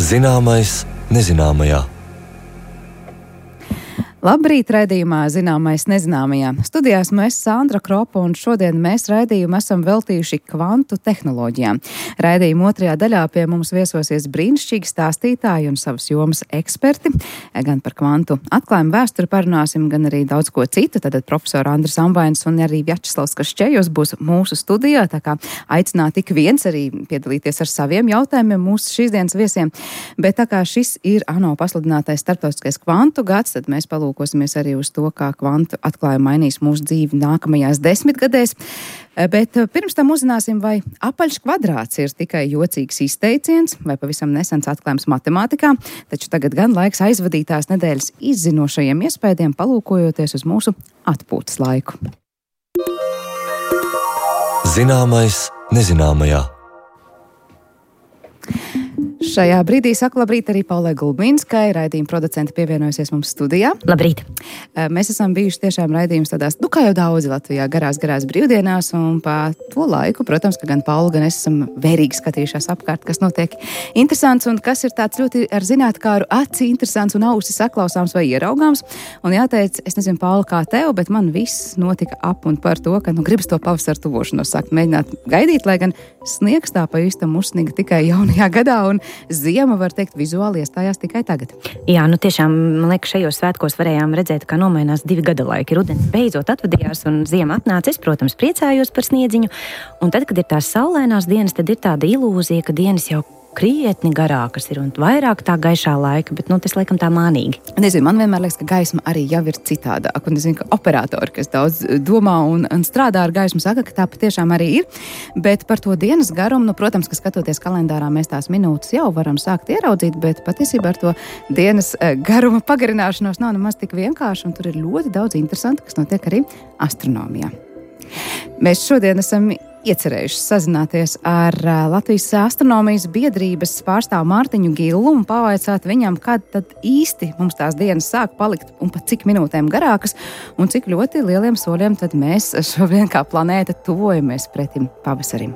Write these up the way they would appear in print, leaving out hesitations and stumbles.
Zināmais nezināmajā. Labrīt, raidījumā Zināmais nezināmajā. Studijā esmu es, Sandra Kropa, un šodien mēs raidījumu esam veltījuši kvantu tehnoloģijām. Raidījuma otrajā daļā pie mums viesosies brīnišķīgi stāstītāji un savas jomas eksperti. Gan par kvantu atklājumu vēsturi parunāsim, gan arī daudz ko citu. Tad profesora Andris Ambainis un arī Vjačeslavs Kašķejos būs mūsu studijā, tā kā aicināt ik viens arī piedalīties ar saviem jautājumiem mūsu šīs dienas viesiem. Bet tā kā šis ir ANO pasludinātais starptautiskais kvantu gads, tad mēs palūkosimies arī uz to, kā kvantu atklājumi mainīs mūsu dzīvi nākamajās 10 gadēs. Bet pirms tam uzzināsim, vai apaļš kvadrāts ir tikai jocīgs izteiciens vai pavisam nesens atklājums matemātikā, taču tagad gan laiks aizvadītās nedēļas izzinošajiem iespējiem, palūkojoties uz mūsu atpūtas laiku. Zināmais nezināmajā. Šajā brīdī saku labrīt arī Paulai Gulbinskai, raidījuma producente pievienojusies mums studijā. Labrīt! Mēs esam bijuši tiešām raidījums tādās, kā jau daudzi Latvijā, garās brīvdienās, un pa to laiku, protams, ka gan Paula, gan es esam vērīgi skatījušās apkārt, kas notiek interesants un kas ir tāds ļoti ar zinātkāru aci interesants un ausi saklausāms vai ieraugāms. Un jāteic, es nezinu, Paula, kā tev, bet man viss notika ap un par to, ka gribas to pavasaru tuvošanos sākt mēģināt gaidīt, lai gan sniegs tā pa īstam uzsniga tikai jaunajā gadā un ziema, var teikt, vizuāli iestājās tikai tagad. Jā, tiešām, man liekas, šajos svētkos varējām redzēt, kā nomainās 2 gada laiki. Rudens beidzot atvadījās un ziema atnāca. Es, protams, priecājos par sniedziņu. Un tad, kad ir tās saulainās dienas, tad ir tāda ilūzija, ka dienas jau krietni garākas ir un vairāk tā gaišā laika, bet tas laikam tā mānīgi. Nezinu, man vienmēr liekas, ka gaisma arī jau ir citādāk. Un es zinu, ka operatori, kas daudz domā un strādā ar gaismu, saka, ka tā patiešām arī ir. Bet par to dienas garumu, protams, ka skatoties kalendārā, mēs tās minūtes jau varam sākt ieraudzīt, bet patiesībā ar to dienas garuma pagarināšanos nav nemaz tik vienkārši, un tur ir ļoti daudz interesanti, kas notiek arī astronomijā. Mēs šodien esam iecerējuši sazināties ar Latvijas astronomijas biedrības pārstāvu Mārtiņu Gillu un pavaicāt viņam, kad tad īsti mums tās dienas sāk palikt un pat cik minūtēm garākas un cik ļoti lieliem soļiem tad mēs šobrīd kā planēta tuvojamies pretim pavasarim.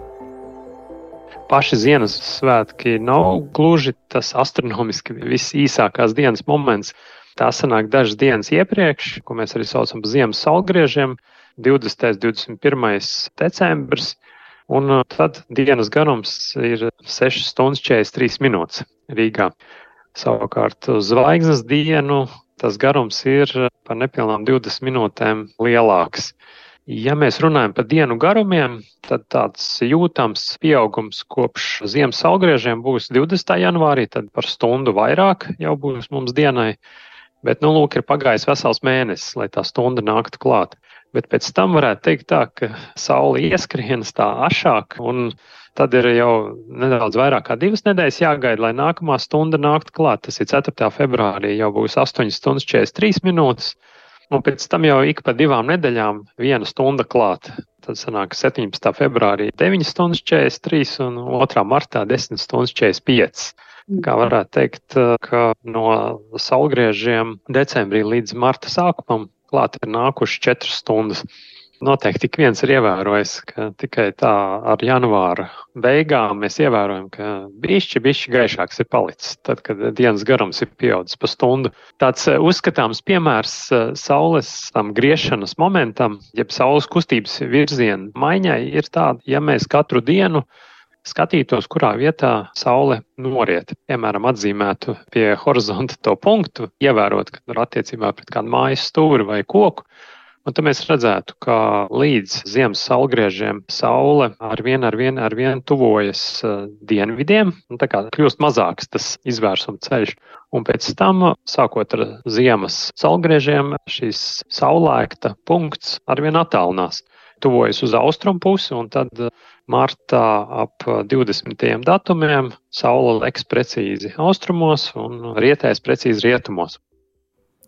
Paši Ziemassvētki nav gluži tas astronomiski visīsākās dienas moments. Tā sanāk dažas dienas iepriekš, ko mēs arī saucam par ziemas saulgriežiem. 20. 21. decembris, un tad dienas garums ir 6 stundas 43 minūtes Rīgā. Savukārt uz zvaigznes dienu tas garums ir par nepilnām 20 minūtēm lielāks. Ja mēs runājam par dienu garumiem, tad tāds jūtams pieaugums kopš ziemas saulgriežiem būs 20. janvārī, tad par stundu vairāk jau būs mums dienai. Bet, ir pagājis vesels mēnesis, lai tā stunda nāktu klāt. Bet pēc tam varētu teikt tā, ka saule ieskrienas tā ašāk, un tad ir jau nedaudz vairāk kā 2 nedēļas jāgaida, lai nākamā stunda nāktu klāt. Tas ir 4. februārī, jau būs 8 stundas 43 minūtes, un pēc tam jau ik pa 2 nedēļām 1 stunda klāt. Tad sanāk 17. februārī 9 stundas 43 un 2. martā 10 stundas 45. Kā varētu teikt, ka no saulgriežiem decembrī līdz marta sākumam klāt ir nākuši 4 stundas. Noteikti tik viens ir ievērojis, ka tikai tā ar janvāra beigām mēs ievērojam, ka bišķi gaišāks ir palicis, tad, kad dienas garums ir pieaudzis pa stundu. Tāds uzskatāms piemērs saules tam griešanas momentam, jeb saules kustības virziena maiņai ir tāda, ja mēs katru dienu skatītos, kurā vietā saule noriet. Piemēram, atzīmētu pie horizonta to punktu, ievērot, ka tur attiecībā pret kādu mājas stūri vai koku. Un tad mēs redzētu, ka līdz ziemas saulgriežiem saule ar vien tuvojas dienvidiem. Un tā kā kļūst mazāks tas izvērsuma ceļš. Un pēc tam, sākot ar ziemas saulgriežiem, šīs saulēkta punkts ar vien attālinās. Tuvojas uz austrumu pusi, un tad martā ap 20. datumiem saule leks precīzi austrumos un rietēs precīzi rietumos.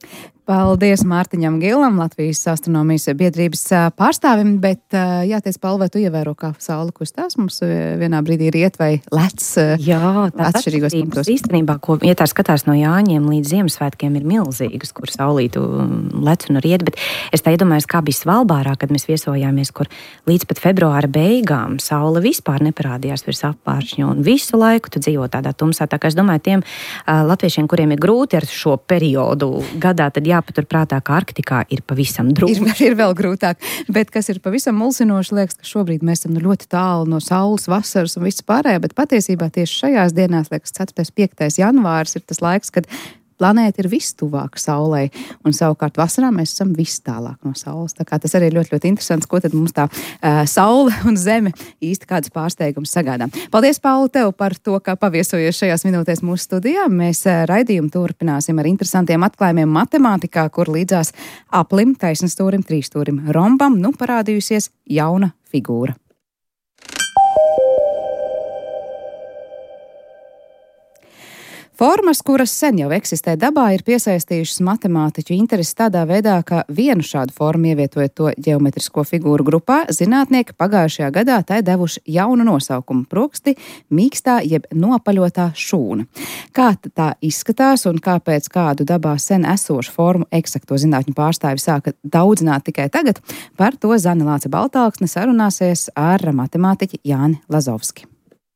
Paldies Mārtiņam Gilam, Latvijas astronomijas biedrības pārstāvim, bet jāteic, Paula, vai tu ievēro, kā saule kustās mums vienā brīdī riet vai lec atšķirīgos punktos? Īstenībā, ko, ja tā skatās no Jāņiem līdz Ziemassvētkiem, ir milzīgas, kur saulītu lec un riet, bet es tā iedomājos, kā bija Svalbārā, kad mēs viesojāmies, kur līdz pat februāra beigām saule vispār neparādījās virs apvāršņa, un visu laiku tu dzīvo tādā tumsā. Tā kā es domāju, tiem latviešiem, kuriem ir grūti ar šo periodu gadā, tad jāpaturprātā, ka Arktikā ir pavisam drūmi. Ir vēl grūtāk, bet kas ir pavisam mulsinoši, liekas, ka šobrīd mēs esam ļoti tālu no saules, vasaras un viss pārējā, bet patiesībā tieši šajās dienās, liekas, 4. 5. janvārs ir tas laiks, kad planēta ir vistuvāk saulei, un savukārt vasarā mēs esam vis tālāk no saules. Tā kā tas arī ir ļoti, ļoti interesants, ko tad mums tā saule un zeme īsti kādas pārsteigumus sagādā. Paldies, Paula, tev par to, ka paviesojies šajās minūtēs mūsu studijā. Mēs raidījumu turpināsim ar interesantiem atklājumiem matemātikā, kur līdzās aplim, taisnstūrim, trīsstūrim, rombam, parādījusies jauna figūra. Formas, kuras sen jau eksistē dabā, ir piesaistījušas matemātiķu interesi tādā veidā, ka vienu šādu formu ievietojot to ģeometrisko figūru grupā, zinātnieki pagājušajā gadā tai devuši jaunu nosaukumu – proksti, mīkstā jeb nopaļotā šūna. Kā tā izskatās un kāpēc kādu dabā sen esošu formu eksakto zinātņu pārstāvi sāka daudzināt tikai tagad, par to Zane Lāce Baltāksne sarunāsies ar matemātiķi Jāni Lazovski.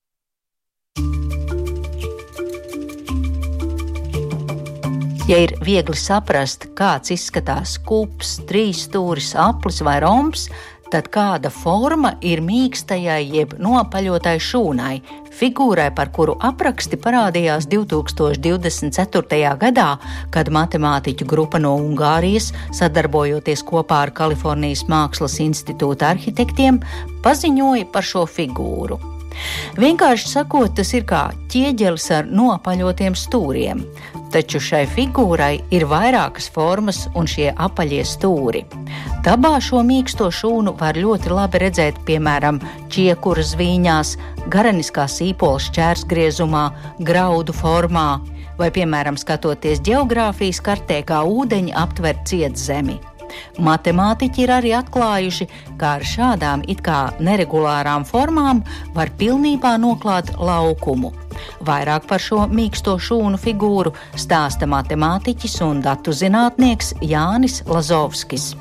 Ja ir viegli saprast, kāds izskatās kups, trīsstūris, aplis vai rombs, tad kāda forma ir mīkstajai jeb nopaļotai šūnai, figūrai, par kuru apraksti parādījās 2024. gadā, kad matemātiķu grupa no Ungārijas, sadarbojoties kopā ar Kalifornijas Mākslas institūta arhitektiem, paziņoja par šo figūru. Vienkārši sakot, tas ir kā ķieģelis ar nopaļotiem stūriem, taču šai figūrai ir vairākas formas un šie apaļie stūri. Dabā šo mīksto šūnu var ļoti labi redzēt, piemēram, čiekura zvīņās, gareniskā sīpola šķērsgriezumā, graudu formā, vai, piemēram, skatoties ģeogrāfijas kartē, kā ūdeņi aptver cietzemi. Matemātiķi ir arī atklājuši, ka ar šādām it kā neregulārām formām var pilnībā noklāt laukumu. Vairāk par šo mīksto šūnu figūru stāsta matemātiķis un datu zinātnieks Jānis Lazovskis.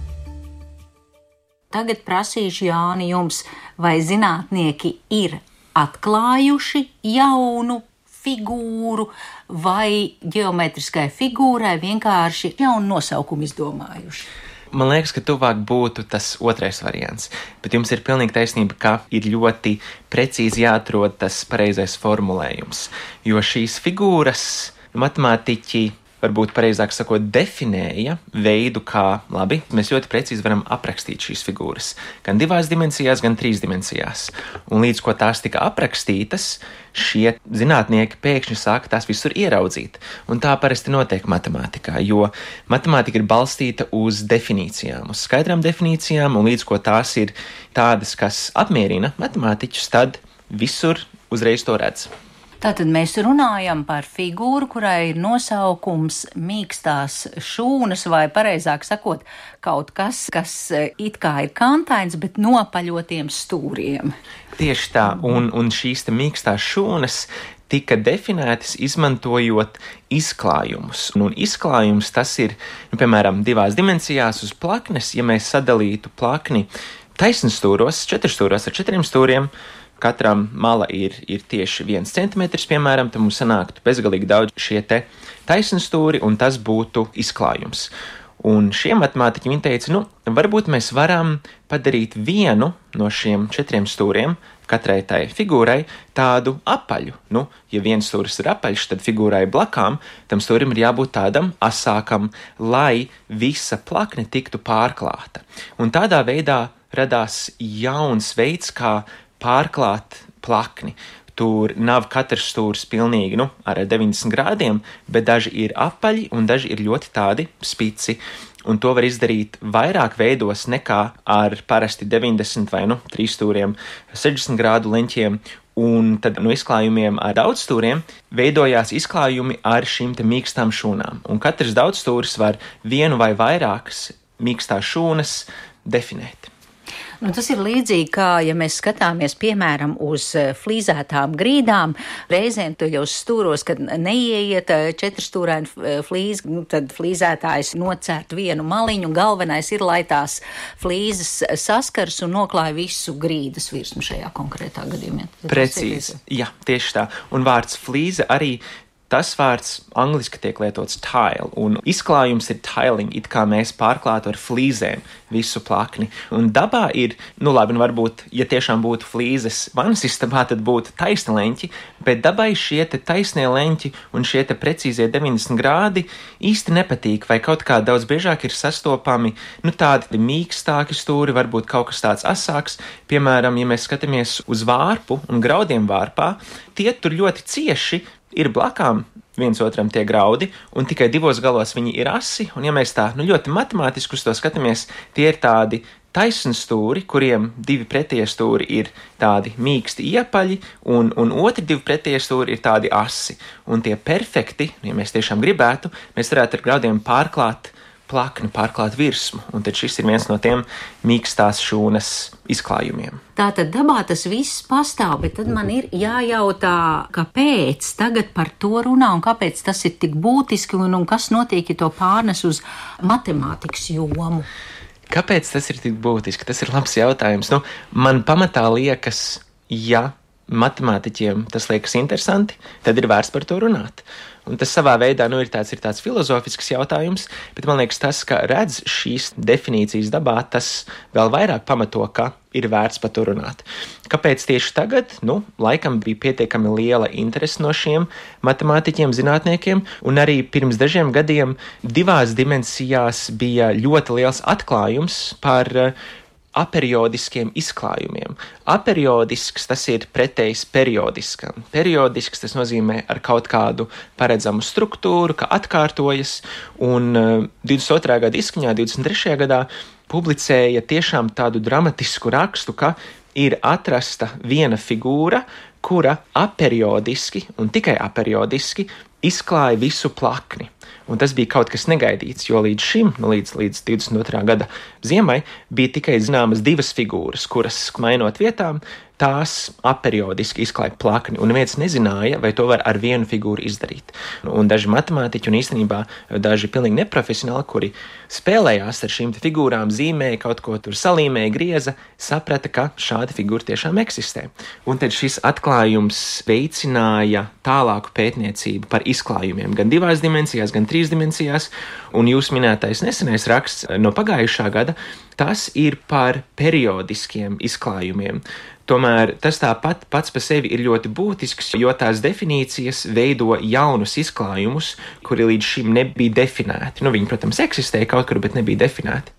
Tagad prasīšu, Jāni, jums, vai zinātnieki ir atklājuši jaunu figūru vai ģeometriskai figūrai vienkārši jaunu nosaukumu izdomājuši? Man liekas, ka tuvāk būtu tas otrais variants, bet jums ir pilnīgi taisnība, ka ir ļoti precīzi jāatrod tas pareizais formulējums, jo šīs figūras matemātiķi, varbūt pareizāk sakot, definēja veidu, kā labi, mēs ļoti precīzi varam aprakstīt šīs figūras, gan 2 dimensijās, gan 3 dimensijās. Un līdz ko tās tika aprakstītas, šie zinātnieki pēkšņi sāka tās visur ieraudzīt. Un tā parasti notiek matemātikā, jo matemātika ir balstīta uz definīcijām, uz skaidrām definīcijām, un līdz ko tās ir tādas, kas apmierina matemātiķus, tad visur uzreiz to redz. Tātad mēs runājam par figūru, kurai ir nosaukums mīkstās šūnas, vai pareizāk sakot, kaut kas, kas it kā ir kantains, bet nopaļotiem stūriem. Tieši tā, un šīs te mīkstās šūnas tika definētas izmantojot izklājumus. Un izklājums tas ir, piemēram, 2 dimensijās uz plaknes, ja mēs sadalītu plakni taisnstūros, 4 stūros ar 4 stūriem, katram mala ir tieši 1 centimetrs, piemēram, tad mums sanāktu bezgalīgi daudz šie te taisnstūri, un tas būtu izklājums. Un šie matemātiķi viņi teica, varbūt mēs varam padarīt vienu no šiem 4 stūriem, katrai tai figūrai, tādu apaļu. Ja viens stūris ir apaļš, tad figūrai blakām tam stūrim ir jābūt tādam asākam, lai visa plakne tiktu pārklāta. Un tādā veidā radās jauns veids, kā pārklāt plakni. Tur nav katrs stūris pilnīgi ar 90 grādiem, bet daži ir apaļi un daži ir ļoti tādi spici. un to var izdarīt vairāk veidos nekā ar parasti 90 vai 3 stūriem 60 grādu leņķiem, un tad no izklājumiem ar daudzstūriem veidojās izklājumi ar šīm te mīkstām šūnām, un katrs daudzstūris var vienu vai vairākas mīkstās šūnas definēt. Tas ir līdzīgi, kā, ja mēs skatāmies, piemēram, uz flīzētām grīdām, reizēm tajos stūros, kad neieiet 4-stūraini flīzi, tad flīzētājs nocērt vienu maliņu, galvenais ir, lai tās flīzes saskars un noklāja visu grīdas virsmu šajā konkrētā gadījumā. Precīzi, jā, tieši tā. Un vārds flīze arī, tas vārds angliski tiek lietots tile, un izklājums ir tiling, it kā mēs pārklātu ar flīzēm visu plakni. Un dabā ir, varbūt, ja tiešām būtu flīzes vanas istabā, tad būtu taisni leņķi, bet dabai šie te taisnie leņķi un šie te precīzie 90 grādi īsti nepatīk, vai kaut kā daudz biežāk ir sastopami, tādi mīkstāki stūri, varbūt kaut kas tāds asāks. Piemēram, ja mēs skatāmies uz vārpu un graudiem vārpā, tie tur ļoti cieši ir blakām viens otram tie graudi, un tikai 2 galos viņi ir asi, un ja mēs tā ļoti matemātiski uz to skatāmies, tie ir tādi taisni stūri, kuriem 2 pretie stūri ir tādi mīksti iepaļi, un otri 2 pretie stūri ir tādi asi. Un tie perfekti, ja mēs tiešām gribētu, mēs varētu ar graudiem pārklāt plakni, pārklāt virsmu, un tad šis ir viens no tiem mīkstās šūnas izklājumiem. Tātad dabā tas viss pastāv, bet tad man ir jājautā, kāpēc tagad par to runā un kāpēc tas ir tik būtiski un kas notiek, ja to pārnes uz matemātikas jomu. Kāpēc tas ir tik būtiski? Tas ir labs jautājums. Man pamatā liekas, ja matemātiķiem tas liekas interesanti, tad ir vērts par to runāt. Un tas savā veidā ir tāds filozofisks jautājums, bet man liekas tas, ka redz šīs definīcijas dabā, tas vēl vairāk pamato, ka ir vērts par to runāt. Kāpēc tieši tagad? Laikam bija pietiekami liela interese no šiem matemātiķiem, zinātniekiem, un arī pirms dažiem gadiem 2 dimensijās bija ļoti liels atklājums par aperiodiskiem izklājumiem. Aperiodisks tas ir pretējs periodiskam. Periodisks tas nozīmē ar kaut kādu paredzamu struktūru, ka atkārtojas, un 22. gada izskaņā, 23. gadā publicēja tiešām tādu dramatisku rakstu, ka ir atrasta viena figūra, kura aperiodiski un tikai aperiodiski izklāja visu plakni. Un tas bija kaut kas negaidīts, jo līdz šim, līdz 22. gada ziemai, bija tikai zināmas 2 figūras, kuras mainot vietām, tās aperiodiski izklāja plakni, un neviens nezināja, vai to var ar vienu figūru izdarīt. Un daži matemātiķi un īstenībā daži pilnīgi neprofesionāli, kuri spēlējās ar šīm figūrām, zīmēja kaut ko tur, salīmēja, grieza, saprata, ka šāda figūra tiešām eksistē. Un tad šis atklājums veicināja tālāku pētniecību par izklājumiem, gan 2 dimensijās, gan 3 dimensijās, un jūs minētais nesenais raksts no pagājušā gada, tas ir par periodiskiem izklājumiem. Tomēr tas tāpat pats par sevi ir ļoti būtisks, jo tās definīcijas veido jaunus izklājumus, kuri līdz šim nebija definēti. Viņi, protams, eksistēja kaut kur, bet nebija definēti.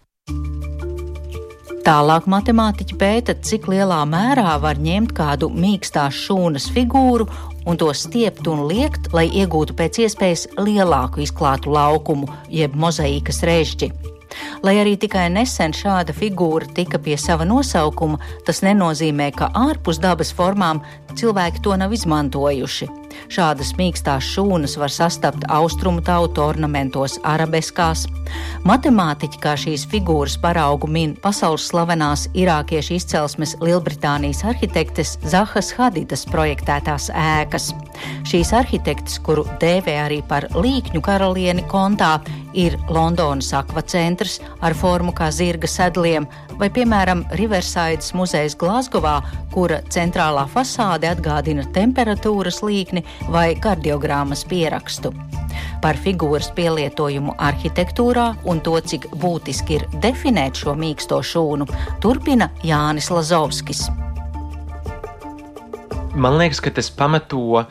Tālāk matemātiķi pēta, cik lielā mērā var ņemt kādu mīkstās šūnas figūru un to stiept un liekt, lai iegūtu pēc iespējas lielāku izklātu laukumu, jeb mozaīkas režģi. Lai arī tikai nesen šāda figūra tika pie sava nosaukuma, tas nenozīmē, ka ārpus dabas formām cilvēki to nav izmantojuši. Šādas mīkstās šūnas var sastapt austrumu tautu ornamentos, arabeskās. Matemātiķi kā šīs figūras paraugu min pasaules slavenās irākiešu izcelsmes Lielbritānijas arhitektes Zahas Hadidas projektētās ēkas. Šīs arhitektes, kuru dēvē arī par līkņu karalieni kontā, ir Londonas akvacentrs ar formu kā zirga sedliem, vai, piemēram, Riversides muzejs Glazgovā, kura centrālā fasāde atgādina temperatūras līkni vai kardiogrammas pierakstu. Par figūras pielietojumu arhitektūrā un to, cik būtiski ir definēt šo mīksto šūnu, turpina Jānis Lazovskis. Man liekas, ka tas pamato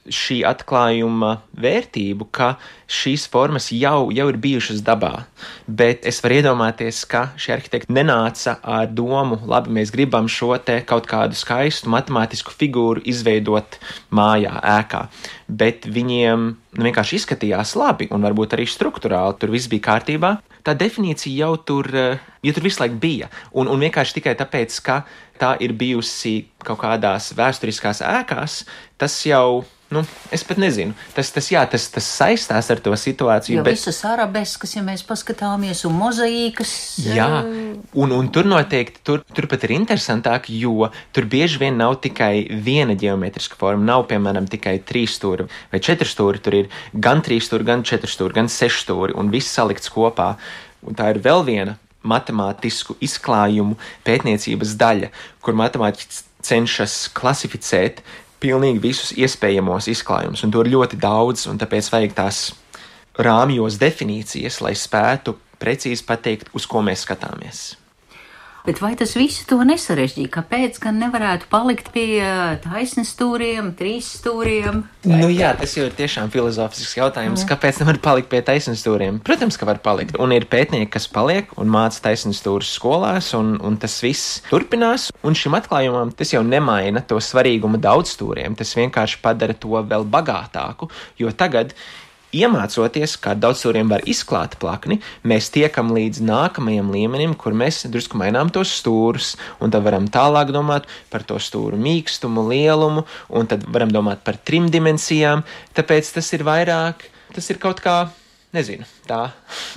šī atklājuma vērtību, ka šīs formas jau ir bijušas dabā. Bet es varu iedomāties, ka šie arhitekti nenāca ar domu, labi, mēs gribam šo te kaut kādu skaistu matemātisku figūru izveidot mājā, ēkā. Bet viņiem vienkārši izskatījās labi un varbūt arī strukturāli, tur viss bija kārtībā. Tā definīcija jau tur visu laiku bija. Un vienkārši tikai tāpēc, ka tā ir bijusi kaut kādās vēsturiskās ēkās, tas jau, es pat nezinu, tas saistās ar to situāciju. Jo visas arabeskas, ja mēs paskatāmies, un mozaīkas. Jā, un tur noteikti, tur pat ir interesantāk, jo tur bieži vien nav tikai viena ģeometriska forma, nav, piemēram, tikai 3 stūri vai 4 stūri, tur ir gan 3 stūri, gan 4 stūri, gan 6 stūri, un viss salikts kopā. Un tā ir vēl viena matemātisku izklājumu pētniecības daļa, kur matemātiķi cenšas klasificēt pilnīgi visus iespējamos izklājumus, un to ir ļoti daudz, un tāpēc vajag tās rāmjos definīcijas, lai spētu precīzi pateikt, uz ko mēs skatāmies. Bet vai tas visu to nesarežģīja? Kāpēc gan nevarētu palikt pie taisnstūriem, 3 stūriem? Jā, tas jau ir tiešām filozofisks jautājums. Kāpēc nevar palikt pie taisnstūriem? Protams, ka var palikt. Un ir pētnieki, kas paliek un māca taisnstūrus skolās, un tas viss turpinās. Un šim atklājumam tas jau nemaina to svarīgumu daudzstūriem. Tas vienkārši padara to vēl bagātāku, jo tagad, iemācoties, kā daudzstūriem var izklāt plakni, mēs tiekam līdz nākamajam līmenim, kur mēs drusku mainām tos stūrus, un tad varam tālāk domāt par to stūru mīkstumu, lielumu, un tad varam domāt par 3 dimensijām, tāpēc tas ir vairāk, tas ir kaut kā, nezinu, tā.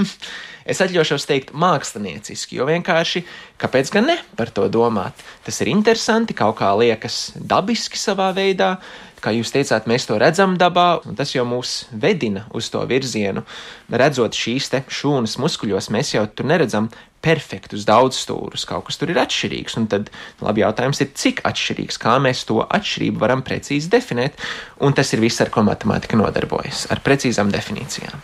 Es atļaušos teikt mākslinieciski, jo vienkārši, kāpēc gan ne par to domāt? Tas ir interesanti, kaut kā liekas dabiski savā veidā. Kā jūs teicāt, mēs to redzam dabā, un tas jau mūs vedina uz to virzienu. Redzot šīs te šūnas muskuļos, mēs jau tur neredzam perfektus daudzstūrus, kaut kas tur ir atšķirīgs, un tad labi jautājums ir, cik atšķirīgs, kā mēs to atšķirību varam precīzi definēt, un tas ir viss, ar ko matemātika nodarbojas, ar precīzām definīcijām.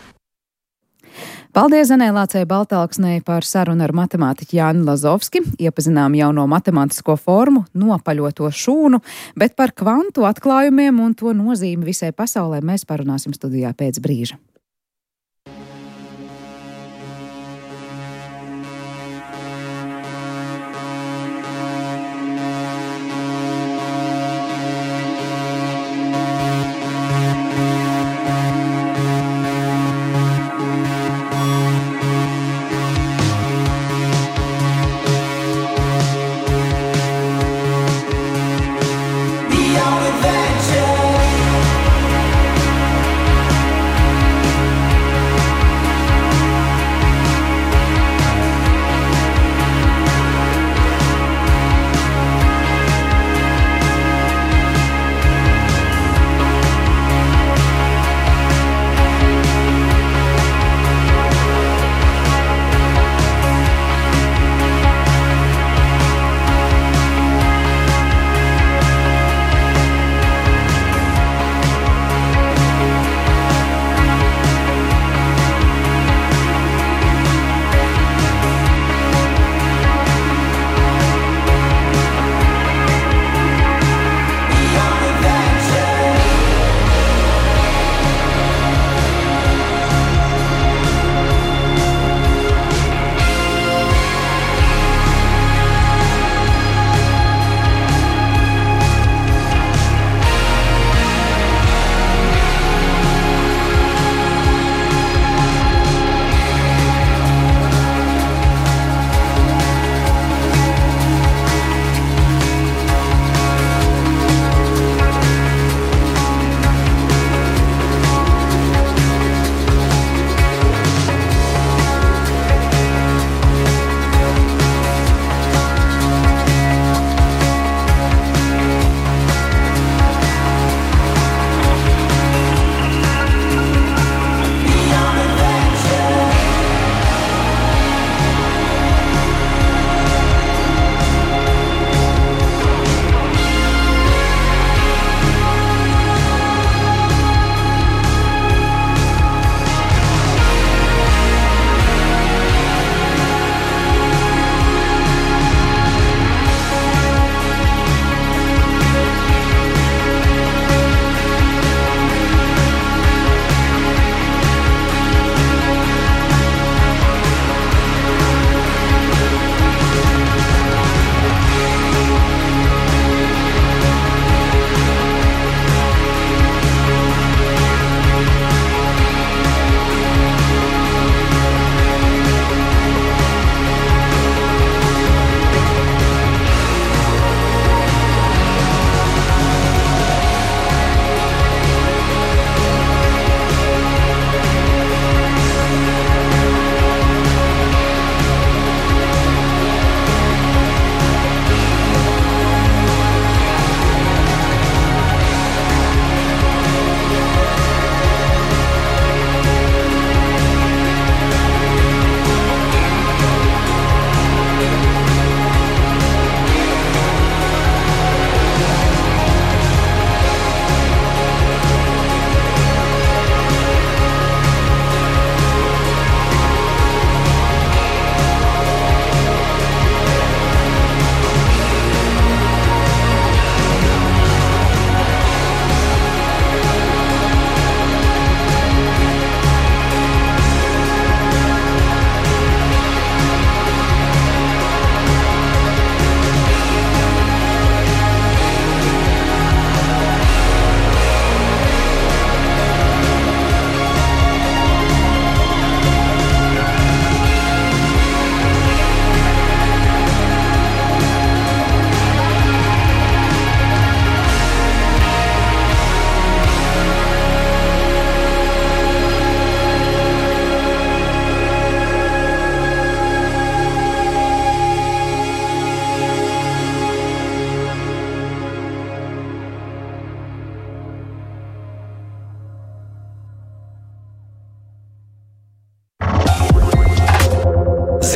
Paldies Zanē Lācei Baltalksnei par sarunu ar matemātiķu Jāni Lazovski. Iepazinām jauno matemātisko formu, nopaļoto šūnu, bet par kvantu atklājumiem un to nozīmi visai pasaulē mēs parunāsim studijā pēc brīža.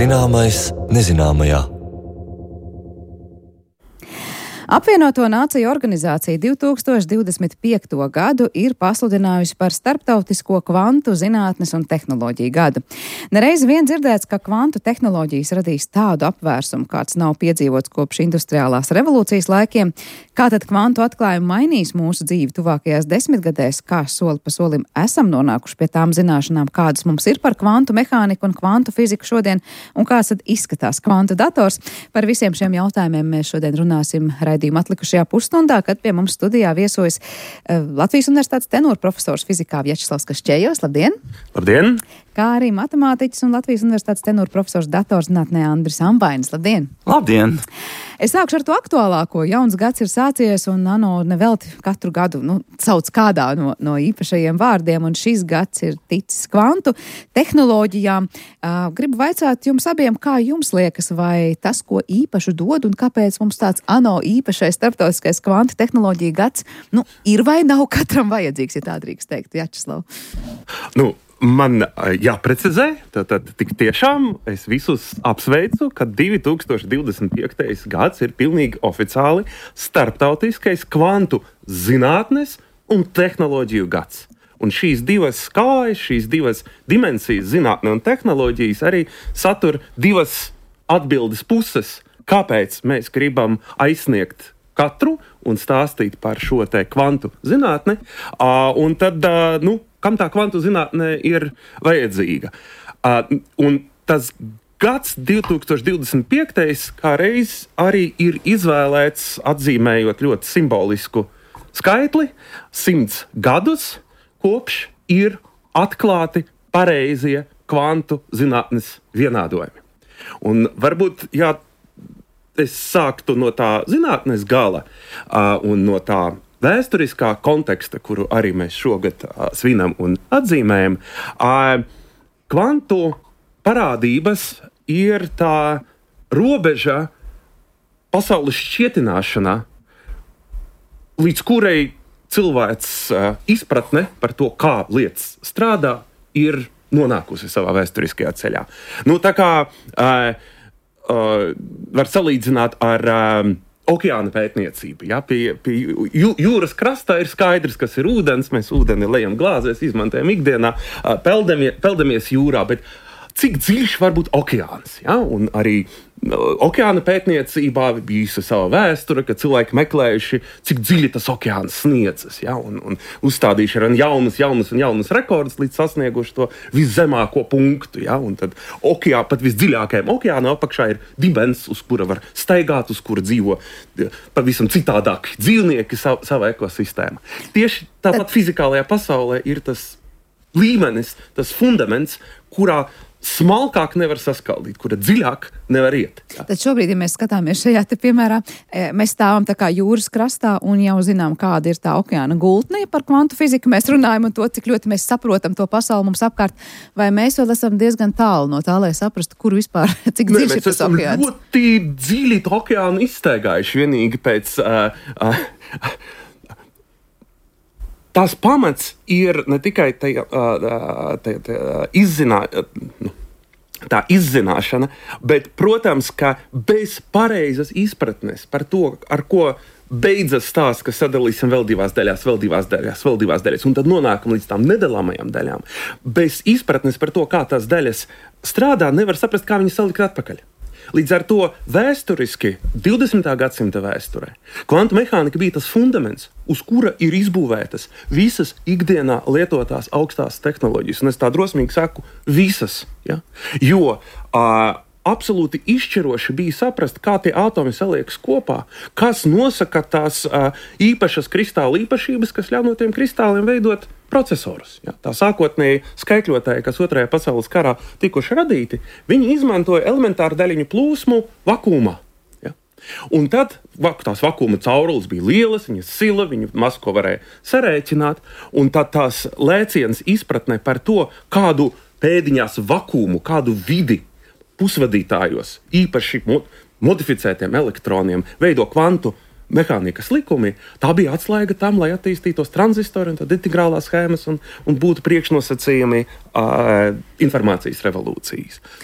Zināmais nezināmajā. Apvienoto Nāciju organizācija 2025. gadu ir pasludinājusi par starptautisko kvantu zinātnes un tehnoloģiju gadu. Nereiz vien dzirdēts, ka kvantu tehnoloģijas radīs tādu apvērsumu, kāds nav piedzīvots kopš industriālās revolūcijas laikiem. Kā tad kvantu atklājumi mainīs mūsu dzīvi tuvākajās desmitgadēs, kā soli pa solim esam nonākuši pie tām zināšanām, kādas mums ir par kvantu mehāniku un kvantu fiziku šodien, un kāds tad izskatās kvantu dators? Par visiem šiem jautājumiem mēs šodien runāsim atlikušajā pusstundā, kad pie mums studijā viesojas Latvijas Universitātes tenora profesors fizikā Vjačeslavs Kašķejos. Labdien! Labdien! Kā arī matemātiķis un Latvijas Universitātes tenora profesors datorzinātnē Andris Ambainis. Labdien! Labdien! Es sākšu ar to aktuālāko. Jauns gads ir sācies un ANO nevelti katru gadu sauc kādā no īpašajiem vārdiem, un šis gads ir ticis kvantu tehnoloģijām. Gribu vaicāt jums abiem, kā jums liekas, vai tas, ko īpašu dod un kāpēc mums tāds ANO īpašais starptautiskais kvantu tehnoloģija gads, ir vai nav katram vajadzīgs, ja tā drīkst teikt, Vjačeslav? Man jāprecizē, tad tik tiešām es visus apsveicu, ka 2025. gads ir pilnīgi oficiāli starptautiskais kvantu zinātnes un tehnoloģiju gads. Un šīs divas kājas, šīs divas dimensijas, zinātne un tehnoloģijas, arī satur divas atbildes puses, kāpēc mēs gribam aizsniegt katru un stāstīt par šo te kvantu zinātni. Un tad, kam tā kvantu zinātne ir vajadzīga? Un tas gads 2025. kā reiz arī ir izvēlēts atzīmējot ļoti simbolisku skaitli 100 gadus, kopš ir atklāti pareizie kvantu zinātnes vienādojumi. Un varbūt, es sāktu no tā zinātnes gala un no tā vēsturiskā konteksta, kuru arī mēs šogad svinam un atzīmējam. Kvantu parādības ir tā robeža pasaules šķietināšanā, līdz kurai cilvēks izpratne par to, kā lietas strādā, ir nonākusi savā vēsturiskajā ceļā. Tā kā var salīdzināt ar okeāna pētniecību. Pie jūras krastā ir skaidrs, kas ir ūdens. Mēs ūdeni lejam glāzēs, izmantojam ikdienā, peldamies jūrā. Bet cik dziļš var būt okeāns? Un arī okeāna pētniecībā bijusi sava vēsture, kad cilvēki meklējuši, cik dziļi tas okeāns sniedzas. Un uzstādījuši ar jaunus rekordus, līdz sasnieguši to viszemāko punktu. Un tad pat visdziļākajam okeāna apakšā ir dibens, uz kura var staigāt, uz kura dzīvo pavisam citādāk dzīvnieki savā ekosistēmā. Tieši tāpat fizikālajā pasaulē ir tas līmenis, tas fundaments, kurā smalkāk nevar saskaldīt, kura dziļāk nevar iet. Tad šobrīd, ja mēs skatāmies šajā te piemērā, mēs stāvam tā kā jūras krastā un jau zinām, kāda ir tā okeāna gultne. Par kvantu fiziku mēs runājam un to, cik ļoti mēs saprotam to pasauli mums apkārt. Vai mēs vēl esam diezgan tālu no tā, lai saprastu, kur vispār, cik dziļš ir tas okeāns? Mēs esam ļoti dziļi okeānu izstaigājuši vienīgi pēc... Tās pamats ir ne tikai tā izzināšana, bet, protams, ka bez pareizas izpratnes par to, ar ko beidzas stāsts, ka sadalīsim vēl divās daļās, un tad nonākam līdz tām nedalāmajām daļām. Bez izpratnes par to, kā tās daļas strādā, nevar saprast, kā viņas salikt atpakaļ. Līdz ar to vēsturiski 20. gadsimta vēsturē kvantu mehānika bija tas fundaments, uz kura ir izbūvētas visas ikdienā lietotās augstās tehnoloģijas. Un es tā drosmīgi saku visas, jo absolūti izšķiroši bija saprast, kā tie atomi saliekas kopā, kas nosaka tās īpašas kristāla īpašības, kas ļauj no tiem kristāliem veidot procesorus. Tā sākotnēji skaitļotāji, kas Otrajā pasaules karā tikuši radīti, viņi izmantoja elementāru daļiņu plūsmu vakumā. Un tad tās vakuma caurules bija lielas, viņas sila, viņu maz ko varēja sarēķināt, un tad tās lēciens izpratne par to, kādu pēdiņās vakumu, kādu vidi pusvadītājos, īpaši modificētiem elektroniem, veido kvantu mehānikas likumi, tā bija atslēga tam, lai attīstītos tranzistori un tad integrālās schēmas un būtu priekšnosacījumi informācijas revolūcijas.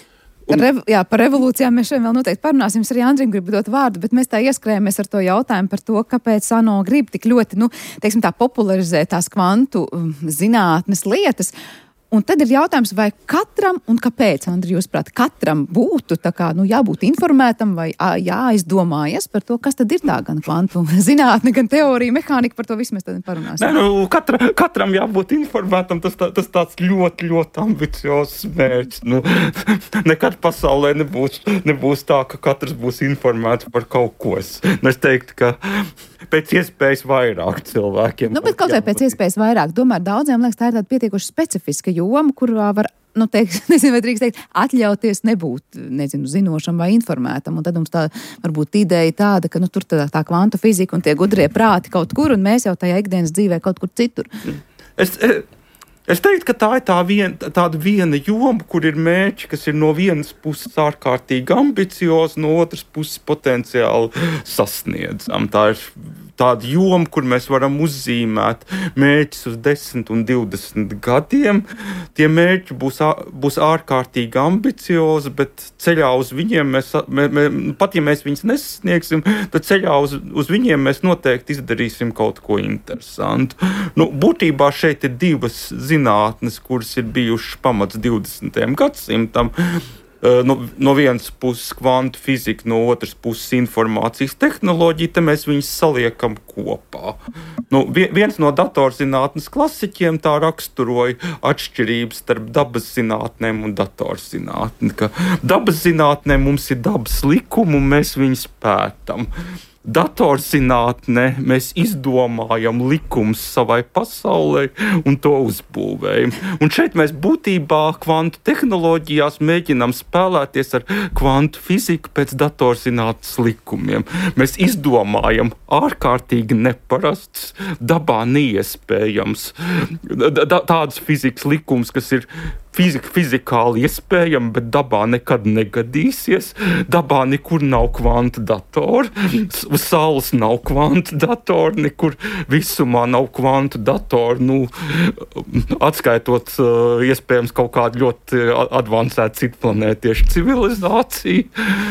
Par revolūcijām mēs šodien vēl noteikti parunāsim. Es arī Andrim gribu dot vārdu, bet mēs tā ieskrējamies ar to jautājumu par to, kāpēc ANO grib tik ļoti, teiksim tā, popularizēt tās kvantu zinātnes lietas. Un tad ir jautājums, vai katram un kāpēc, Andri, jūsuprāt, katram būtu tā kā, jābūt informētam vai jāizdomājas par to, kas tad ir tā gan kvantu zinātne, gan teorija, mehānika, par to visu mēs tad parunāsim. Katram jābūt informētam, tas tāds ļoti, ļoti ambiciozs mērķis. Nekad pasaulē nebūs tā, ka katrs būs informēts par kaut ko. Es teiktu, ka pēc iespējas vairāk cilvēkiem. Bet kaut vai pēc iespējas vairāk. Domāju, daudziem liekas, tā ir tāda pietiekuši specifiska joma, kurā var, nezinu, vai drīkst teikt, atļauties nebūt, zinošam vai informētam. Un tad mums tā varbūt ideja tāda, ka tur tā kvantu fizika un tie gudrie prāti kaut kur, un mēs jau tajā ikdienas dzīvē kaut kur citur. Es teiktu, ka tā ir tāda viena joma, kur ir mērķi, kas ir no vienas puses ārkārtīgi ambiciozi, no otras puses potenciāli sasniedzami. Tā ir tāda joma, kur mēs varam uzzīmēt mērķus uz 10 un 20 gadiem. Tie mērķi būs ārkārtīgi ambiciozi, bet ceļā uz viņiem pat ja mēs viņus nesasniegsim, tad ceļā uz viņiem mēs noteikti izdarīsim kaut ko interesantu. Būtībā šeit ir divas zinātnes, kuras ir bijušas pamats 20. gadsimtam. No vienas puses kvantu fizika, no otras puses informācijas tehnoloģija, te mēs viņus saliekam kopā. Viens no datorzinātnes klasiķiem tā raksturoja atšķirības starp dabas zinātnēm un datorzinātni, ka dabas zinātnē mums ir dabas likumi un mēs viņus pētam. Datorzinātnē mēs izdomājam likumus savai pasaulē un to uzbūvējam. Un šeit mēs būtībā kvantu tehnoloģijās mēģinām spēlēties ar kvantu fiziku pēc datorzinātnes likumiem. Mēs izdomājam ārkārtīgi neparasts, dabā neiespējams tādas fizikas likums, kas ir fizikāli iespējami, bet dabā nekad negadīsies. Dabā nekur nav kvantu datori, uz Saules nav kvantu datori, nekur visumā nav kvantu datori, atskaitot iespējams kaut kādu ļoti advancētu citplanētiešu civilizāciju.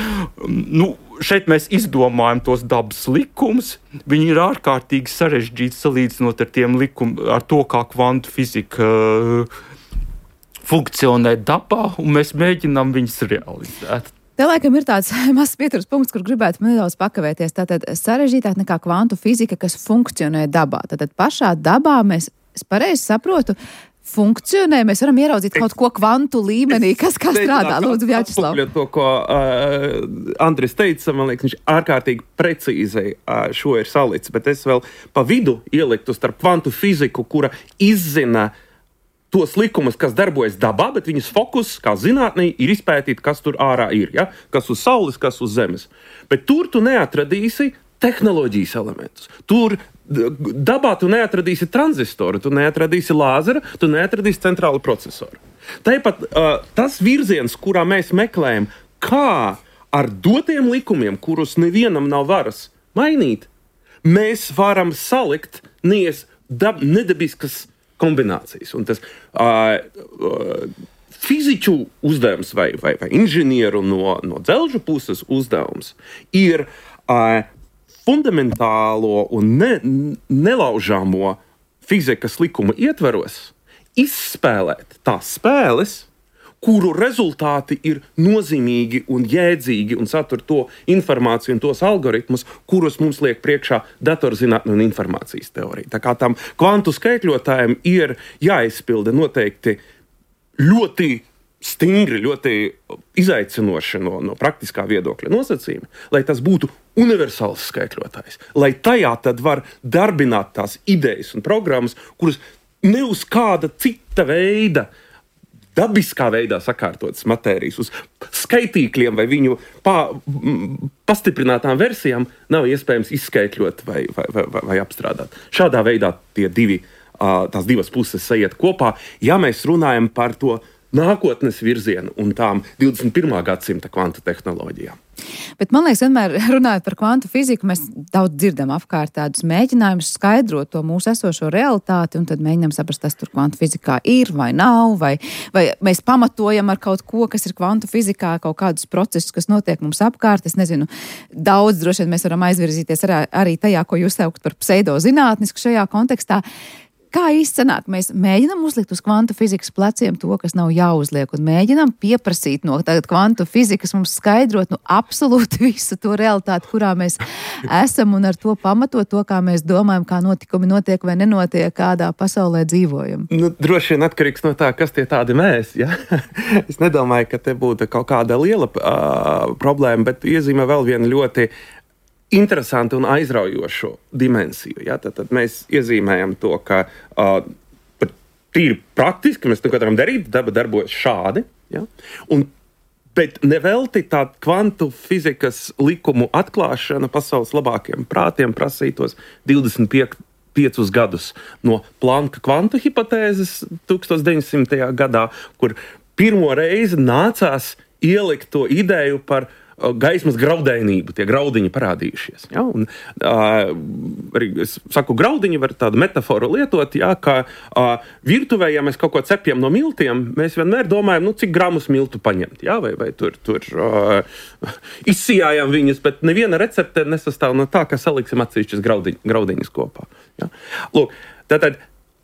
Šeit mēs izdomājam tos dabas likumus. Viņi ir ārkārtīgi sarežģīti salīdzinot ar to, kā kvantu fizika funkcionē dabā, un mēs mēģinām viņus realizēt. Te laikam ir tāds mazs pieturas punkts, kur gribētu nedaudz pakavēties. Tātad sarežģītāk nekā kvantu fizika, kas funkcionē dabā. Tātad pašā dabā mēs, es pareizi saprotu, funkcionē, mēs varam ieraudzīt kaut ko kvantu līmenī, kas kā strādā. Lūdzu, Vjačeslav. To, ko Andris teica, man liekas, viņš ārkārtīgi precīzi šo ir salicis, bet es vēl pa vidu ieliktu starp kvantu fiziku, kura izzina tos likumus, kas darbojas dabā, bet viņas fokus, kā zinātnē, ir izpētīt, kas tur ārā ir. Ja? Kas uz Saules, kas uz Zemes. Bet tur tu neatradīsi tehnoloģijas elementus. Tur dabā tu neatradīsi tranzistoru, tu neatradīsi lāzeru, tu neatradīsi centrālu procesoru. Tāpat tas virziens, kurā mēs meklējam, kā ar dotiem likumiem, kurus nevienam nav varas mainīt, mēs varam salikt nedabiskas kombinācijas. Un tas fiziķu uzdevums vai inženieru no dzelžu puses uzdevums ir fundamentālo un nelaužāmo fizikas likumu ietvaros izspēlēt tās spēles, kuru rezultāti ir nozīmīgi un jēdzīgi un satur to informāciju un tos algoritmus, kurus mums liek priekšā datorzinātne un informācijas teorija. Tā kā tam kvantu skaitļotājiem ir jāizpilda noteikti ļoti stingri, ļoti izaicinoši no praktiskā viedokļa nosacījumi, lai tas būtu universāls skaitļotājs, lai tajā tad var darbināt tās idejas un programmas, kuras ne uz kāda cita veida, dabiskā veidā sakārtotas matērijas, uz skaitīkļiem vai viņu pastiprinātām versijām nav iespējams izskaitļot vai apstrādāt. Šādā veidā tās divas puses sajiet kopā, ja mēs runājam par to nākotnes virzienu un tām 21. gadsimta kvantu tehnoloģijām. Bet man liekas, vienmēr runājot par kvantu fiziku, mēs daudz dzirdam apkārt tādus mēģinājumus skaidrot to mūsu esošo realitāti, un tad mēģinām saprast, tas tur kvantu fizikā ir vai nav, vai mēs pamatojam ar kaut ko, kas ir kvantu fizikā, kaut kādus procesus, kas notiek mums apkārt. Es nezinu, daudz droši vien mēs varam aizvirzīties arī tajā, ko jūs saukt par pseidozinātnisku šajā kontekstā. Kā īsti sanāk, mēs mēģinām uzlikt uz kvantu fizikas pleciem to, kas nav jāuzliek, un mēģinām pieprasīt no tagad kvantu fizikas mums skaidrot absolūti visu to realitāti, kurā mēs esam, un ar to pamatot to, kā mēs domājam, kā notikumi notiek vai nenotiek, kādā pasaulē dzīvojam. Droši vien atkarīgs no tā, kas tie tādi mēs. Ja? Es nedomāju, ka te būtu kaut kāda liela problēma, bet iezīmē vēl viena ļoti interesanti un aizraujošu dimensiju. Ja? Tad mēs iezīmējam to, ka tīri praktiski mēs neko varam darīt, daba darbojas šādi. Ja? Bet nevelti tā kvantu fizikas likumu atklāšana pasaules labākiem prātiem prasītos 25 gadus no Planka kvantu hipotēzes 1900. Gadā, kur pirmo reizi nācās ielikt to ideju par gaismas graudēnību, tie graudiņi parādījušies. Ja? Un, arī es saku, graudiņi var tādu metaforu lietot, ja, ka virtuvē, ja mēs kaut ko cepjam no miltiem, mēs vienmēr domājam, cik gramus miltu paņemt, ja? vai tur izsijājam viņus, bet neviena recepte nesastāv no tā, ka saliksim atsevišķas graudiņas kopā. Ja? Lūk, tātad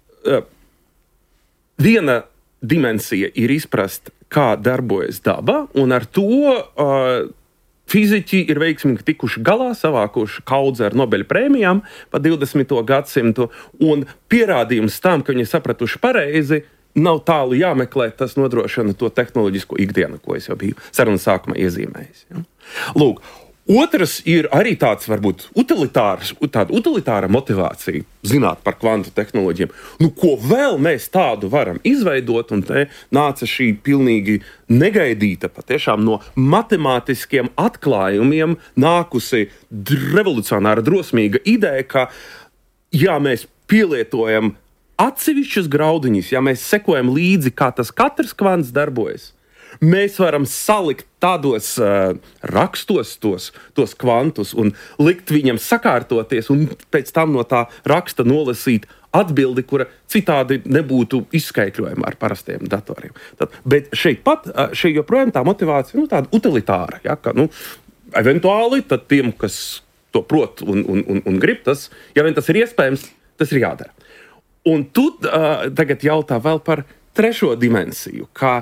viena dimensija ir izprast, kā darbojas daba, un ar to fiziķi ir veiksmīgi tikuši galā, savākuši kaudzi ar Nobeļa prēmijām pa 20. gadsimtu, un pierādījums tam, ka viņi sapratuši pareizi, nav tālu jāmeklē, tas nodrošina to tehnoloģisko ikdienu, ko es jau biju sarunas sākumā iezīmējis. Ja? Lūk, otrs ir arī tāds, varbūt, utilitāra motivācija zināt par kvantu tehnoloģiem. Ko vēl mēs tādu varam izveidot, un te nāca šī pilnīgi negaidīta, patiešām no matemātiskiem atklājumiem nākusi revolucionāra drosmīga ideja, ka, ja mēs pielietojam atsevišķus graudiņus, ja mēs sekojam līdzi, kā tas katrs kvants darbojas, mēs varam salikt tādos rakstos tos kvantus un likt viņam sakārtoties un pēc tam no tā raksta nolasīt atbildi, kura citādi nebūtu izskaidrojama ar parastiem datoriem. Bet šeit joprojām tā motivācija tāda utilitāra. Ja, ka, eventuāli tad tiem, kas to prot un grib, tas, ja vien tas ir iespējams, tas ir jādara. Un tu tagad jautā vēl par trešo dimensiju, kā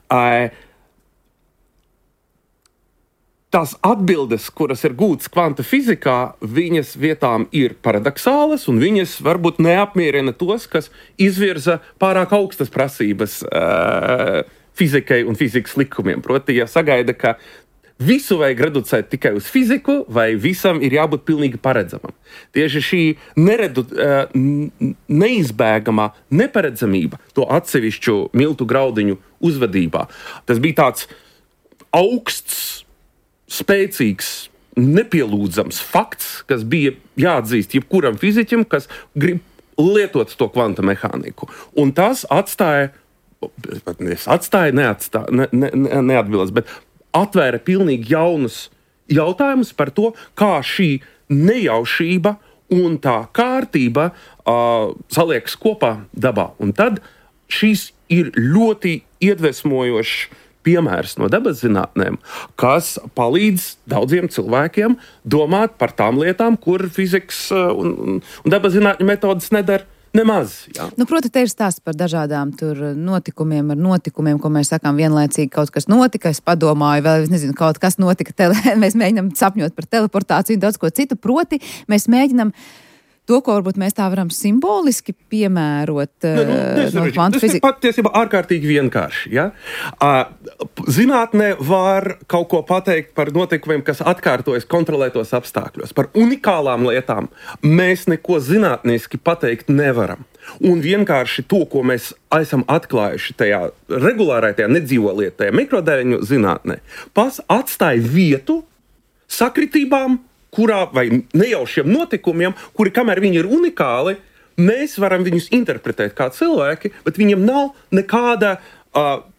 tās atbildes, kuras ir gūtas kvantu fizikā, viņas vietām ir paradoxālas, un viņas varbūt neapmierina tos, kas izvirza pārāk augstas prasības fizikai un fizikas likumiem. Proti, ja sagaida, ka visu vajag reducēt tikai uz fiziku, vai visam ir jābūt pilnīgi paredzamam. Tieši šī neizbēgamā neparedzamība to atsevišķu miltu graudiņu uzvedībā. Tas bija tāds augsts, spēcīgs, nepielūdzams fakts, kas bija jāatzīst jebkuram fiziķim, kas grib lietot to kvanta mehāniku. Un tas neatbildes, bet atvēra pilnīgi jaunus jautājumus par to, kā šī nejaušība un tā kārtība saliekas kopā dabā. Un tad šīs ir ļoti iedvesmojošs piemērs no dabas zinātnēm, kas palīdz daudziem cilvēkiem domāt par tām lietām, kur fizikas un dabas zinātņu metodas nedara nemaz. Jā. Proti, te ir stāsts par dažādām notikumiem, ko mēs sakām vienlaicīgi kaut kas notika, es padomāju, vēl es nezinu, kaut kas notika, mēs mēģinām sapņot par teleportāciju un daudz ko citu, proti, mēs mēģinām to, ko varbūt mēs tā varam simboliski piemērot no kvantu fizikas. Tas ir patiesībā ārkārtīgi vienkārši. Ja? Zinātnē var kaut ko pateikt par notikumiem, kas atkārtojas kontrolētos apstākļos. Par unikālām lietām mēs neko zinātniski pateikt nevaram. Un vienkārši to, ko mēs esam atklājuši tajā regulārajā nedzīvolietā, mikrodēļu zinātnē, atstāja vietu sakritībām, kurā vai nejaušiem notikumiem, kuri, kamēr viņi ir unikāli, mēs varam viņus interpretēt kā cilvēki, bet viņiem nav nekāda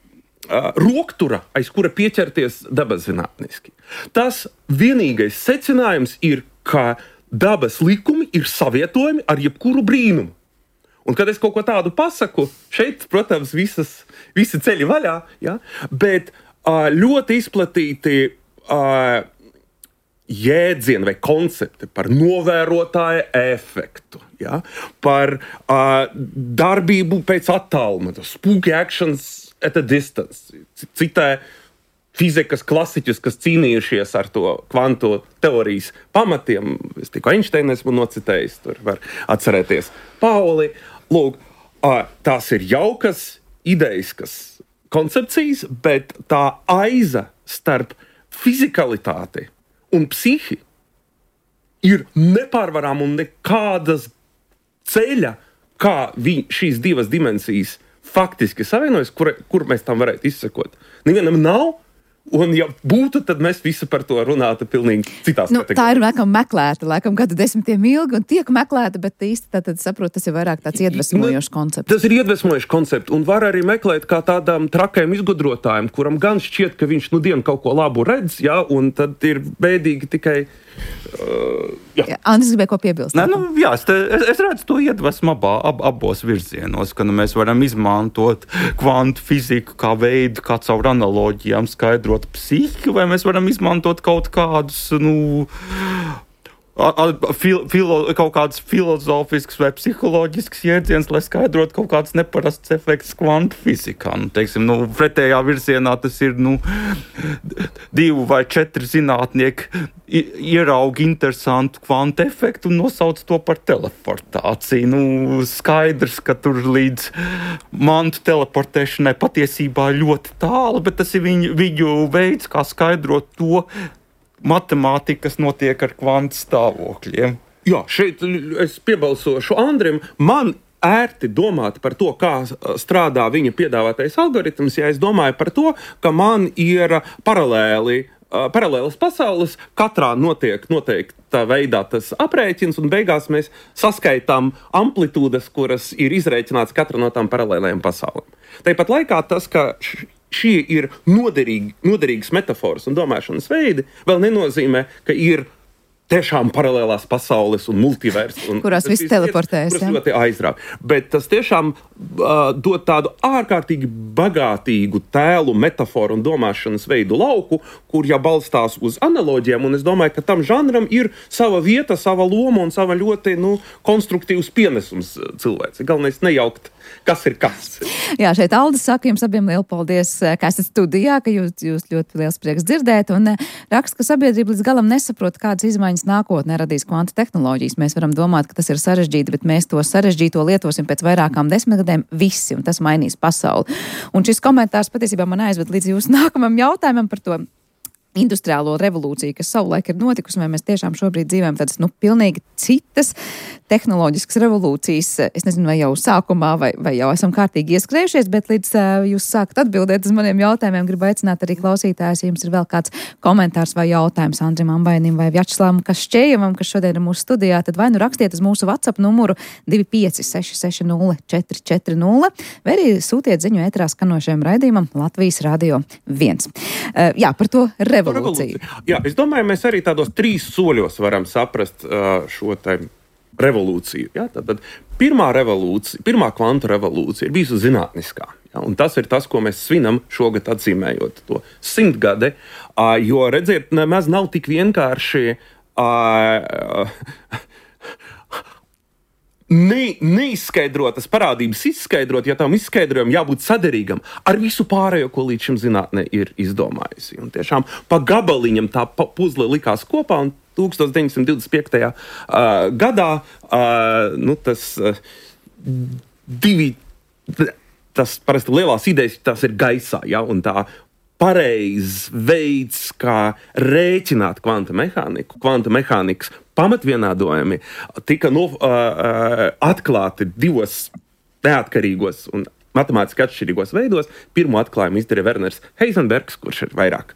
roktura, aiz kura pieķerties dabaszinātniski. Tas vienīgais secinājums ir, ka dabas likumi ir savietojami ar jebkuru brīnumu. Un, kad es kaut ko tādu pasaku, šeit, protams, visi ceļi vaļā, ja? Bet ļoti izplatīti jēdzieni vai koncepti par novērotāja efektu, ja? Par darbību pēc attāluma, spooky actions at a distance. Citē fizikas klasiķus, kas cīnījušies ar to kvantu teorijas pamatiem. Es tikko Einsteinu esmu nocitējis, tur var atcerēties Pauli. Lūk, tās ir jaukas, ideiskas koncepcijas, bet tā aiza starp fizikalitāti un psihi ir nepārvarām un nekādas ceļa, kā šīs divas dimensijas faktiski savienojas, kur mēs tam varētu izsekot. Nevienam nav. Un, ja būtu, tad mēs visi par to runātu pilnīgi citās kategorijās. Tā ir laikam meklēta, gadu desmitiem ilgi un tiek meklēta, bet īsti tad saprot, tas ir vairāk tāds iedvesmojošs koncepts. Tas ir iedvesmojošs koncepts un var arī meklēt kā tādām trakajam izgudrotājiem, kuram gan šķiet, ka viņš dienu kaut ko labu redz, ja, un tad ir bēdīgi tikai... Andris gribēja ko piebilst. Es redzu to iedvesmu abos virzienos, ka mēs varam izmantot kvantu fiziku kā veidu, kā caur analoģijām skaidrot psihiku, vai mēs varam izmantot kaut kādus, kaut kāds filozofisks vai psiholoģisks jēdziens, lai skaidrot kaut kāds neparasts efekts kvantu fizikā. Pretējā virzienā tas ir 2 vai 4 zinātnieki ierauga interesantu kvantu efektu un nosauc to par teleportāciju. Skaidrs, ka tur līdz mantu teleportēšanai patiesībā ļoti tālu, bet tas ir viņu veids, kā skaidrot to matemātika, kas notiek ar kvantu stāvokļiem. Jā, šeit es piebalsošu Andrim. Man ērti domāt par to, kā strādā viņa piedāvātais algoritms, ja es domāju par to, ka man ir paralēlas pasaules, katrā notiek noteikta veidā tas aprēķins, un beigās mēs saskaitām amplitūdas, kuras ir izrēķināts katra no tām paralēlējām pasaulēm. Tāpat laikā tas, ka šie ir noderīgas metafāras un domāšanas veidi, vēl nenozīmē, ka ir tiešām paralēlās pasaules un multivers. Kurās viss teleportējas. Kuras ļoti aizrāv. Bet tas tiešām dod tādu ārkārtīgi bagātīgu tēlu, metaforu un domāšanas veidu lauku, kur balstās uz analoģijām, un es domāju, ka tam žanram ir sava vieta, sava loma un sava ļoti konstruktīvs pienesums cilvēci. Galvenais nejaukt, kas ir kas. Jā, šeit Aldis saka jums abiem lielu paldies, ka esat studijā, ka jūs ļoti liels prieks dzirdēt, un raksta, ka sabiedrība līdz galam nesaprot, kādas izmaiņas nākotnē radīs kvantu tehnoloģijas. Mēs varam domāt, ka tas ir sarežģīti, bet mēs to sarežģīto lietosim pēc vairākām desmitgadēm visi, un tas mainīs pasauli. Un šis komentārs patiesībā man aizved līdz jūsu nākamam jautājumam par to industriālo revolūciju, kas savulaik ir notikusi, vai mēs tiešām šobrīd dzīvojam tādas, pilnīgi citas tehnoloģiskas revolūcijas. Es nezinu, vai jau sākumā, vai jau esam kārtīgi ieskrējušies, bet līdz jūs sākat atbildēt uz maniem jautājumiem, gribu aicināt arī klausītājus, ja jums ir vēl kāds komentārs vai jautājums Andrim Ambainim vai Vjačeslavam Kašķējevam, kas šodien ir mūsu studijā, tad vai rakstiet uz mūsu WhatsApp numuru 25660 vai arī sūtiet ziņu ēterā skanošajam raidījumam Latvijas Radio 1. Jā, par to revolūciju. Jā, es domāju, mēs arī tādos 3 soļos varam saprast šo revolūciju. Ja? Tad pirmā kvantu revolūcija ir bijusi zinātniskā. Ja? Un tas ir tas, ko mēs svinam šogad atzīmējot to 100 gadi, jo, redziet, nemaz nav tik vienkārši neizskaidrotas parādības izskaidrot, ja tam izskaidrojumam jābūt saderīgam ar visu pārējo, ko līdz šim zinātne ir izdomājusi. Un tiešām pa gabaliņam tā puzle likās kopā, un 1925. Gadā tas parasti lielās idejas, tas ir gaisā, ja, un tā pareizs veids, kā rēķināt kvantu mehānikas pamatvienādojumi tika atklāti 2 neatkarīgos un matemātiski atšķirīgos veidos. Pirmo atklājumu izdarīja Werners Heisenbergs, kurš ir vairāk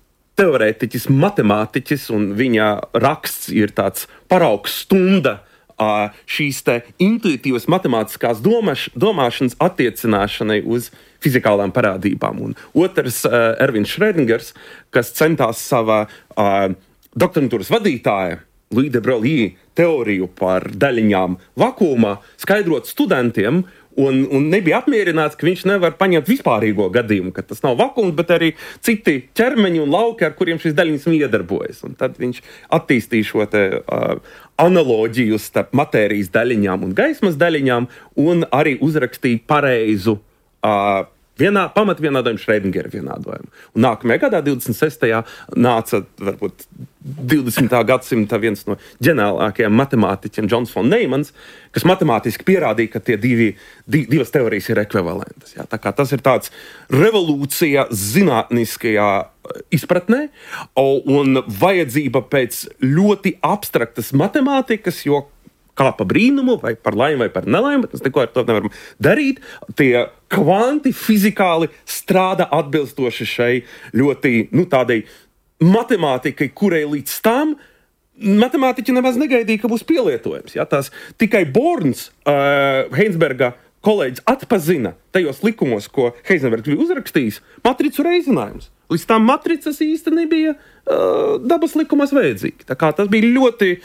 teorētiķis, matemātiķis, un viņa raksts ir tāds paraugs stunda šīs te intuitīvas matemātiskās domāšanas attiecināšanai uz fizikālām parādībām. Un otrs, Ervins Schrödingers, kas centās savā doktorantūras vadītāja Louis de Broglie teoriju par daļiņām vakuumā skaidrot studentiem, un nebija apmierināts, ka viņš nevar paņemt vispārīgo gadījumu, ka tas nav vakums, bet arī citi ķermeņi un lauki, ar kuriem šis daļiņas iedarbojas. Un tad viņš attīstīja šo te analoģiju starp matērijas daļiņām un gaismas daļiņām un arī uzrakstīja pareizu pamatvienādojumu Schrödingera vienādojumu. Un nākamajā gadā, 26. nāca varbūt 20. gadsimta viens no ģeniālākajiem matemātiķiem, Johns von Neumanns, kas matemātiski pierādīja, ka tie divas teorijas ir ekvivalentas. Ja? Tā kā tas ir tāds revolūcija zinātniskajā izpratnē un vajadzība pēc ļoti abstraktas matemātikas, jo kā pa brīnumu, vai par laimi, vai par nelaimi, bet mēs neko ar to nevaram darīt. Tie kvanti fizikāli strādā atbilstoši šai ļoti, tādai matemātikai, kurai līdz tam matemātiķi nemaz negaidīja, ka būs pielietojums. Ja? Tās tikai Borns, Heinsberga kolēģis, atpazina tajos likumos, ko Heisenbergs bija uzrakstījis, matricu reizinājums. Līdz tam matricas īsti nebija dabas likumos vajadzīgi. Tā kā tas bija ļoti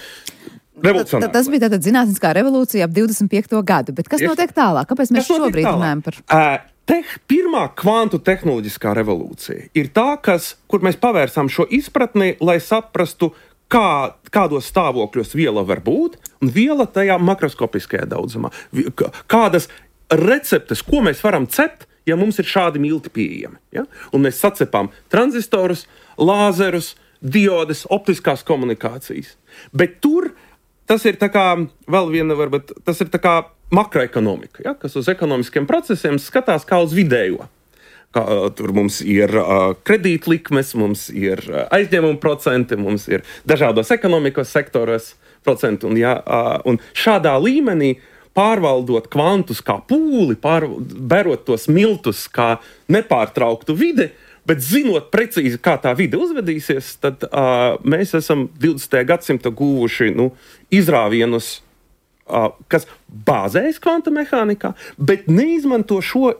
Tas bija tātad zinātniskā revolūcija ap 25. gadu, bet kas notiek tālāk? Kāpēc mēs šobrīd runājam par? Pirmā kvantu tehnoloģiskā revolūcija ir tā, kur mēs pavērsām šo izpratni, lai saprastu, kādos stāvokļos viela var būt, un viela tajā makroskopiskajā daudzumā. Kādas receptes, ko mēs varam cept, ja mums ir šādi milti pieejami. Ja? Un mēs sacepām tranzistorus, lāzerus, diodes, optiskās komunikācijas. Bet tur tas ir tā kā, vēl viena varbūt, tas ir tā kā makroekonomika, ja, kas uz ekonomiskiem procesiem skatās kā uz vidējo. Tur mums ir kredītlikmes, mums ir aizņēmuma procenti, mums ir dažādos ekonomikos sektoros procenti. Un šādā līmenī pārvaldot kvantus kā pūli, bērot tos miltus kā nepārtrauktu vidi, bet zinot precīzi, kā tā vide uzvedīsies, tad mēs esam 20. gadsimta guvuši izrāvienus, kas bāzējas kvanta mehānikā, bet neizmanto šo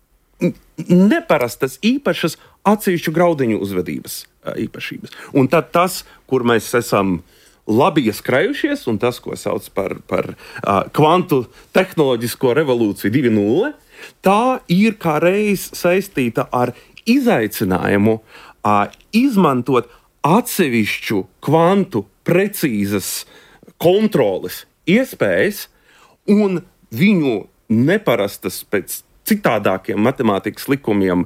neparastas īpašas atsevišķu graudiņu uzvedības īpašības. Un tad tas, kur mēs esam labi ieskrējušies, un tas, ko sauc par kvantu tehnoloģisko revolūciju 2.0, tā ir kā reiz saistīta ar izaicinājumu izmantot atsevišķu kvantu precīzas kontroles iespējas un viņu neparastas pēc citādākiem matemātikas likumiem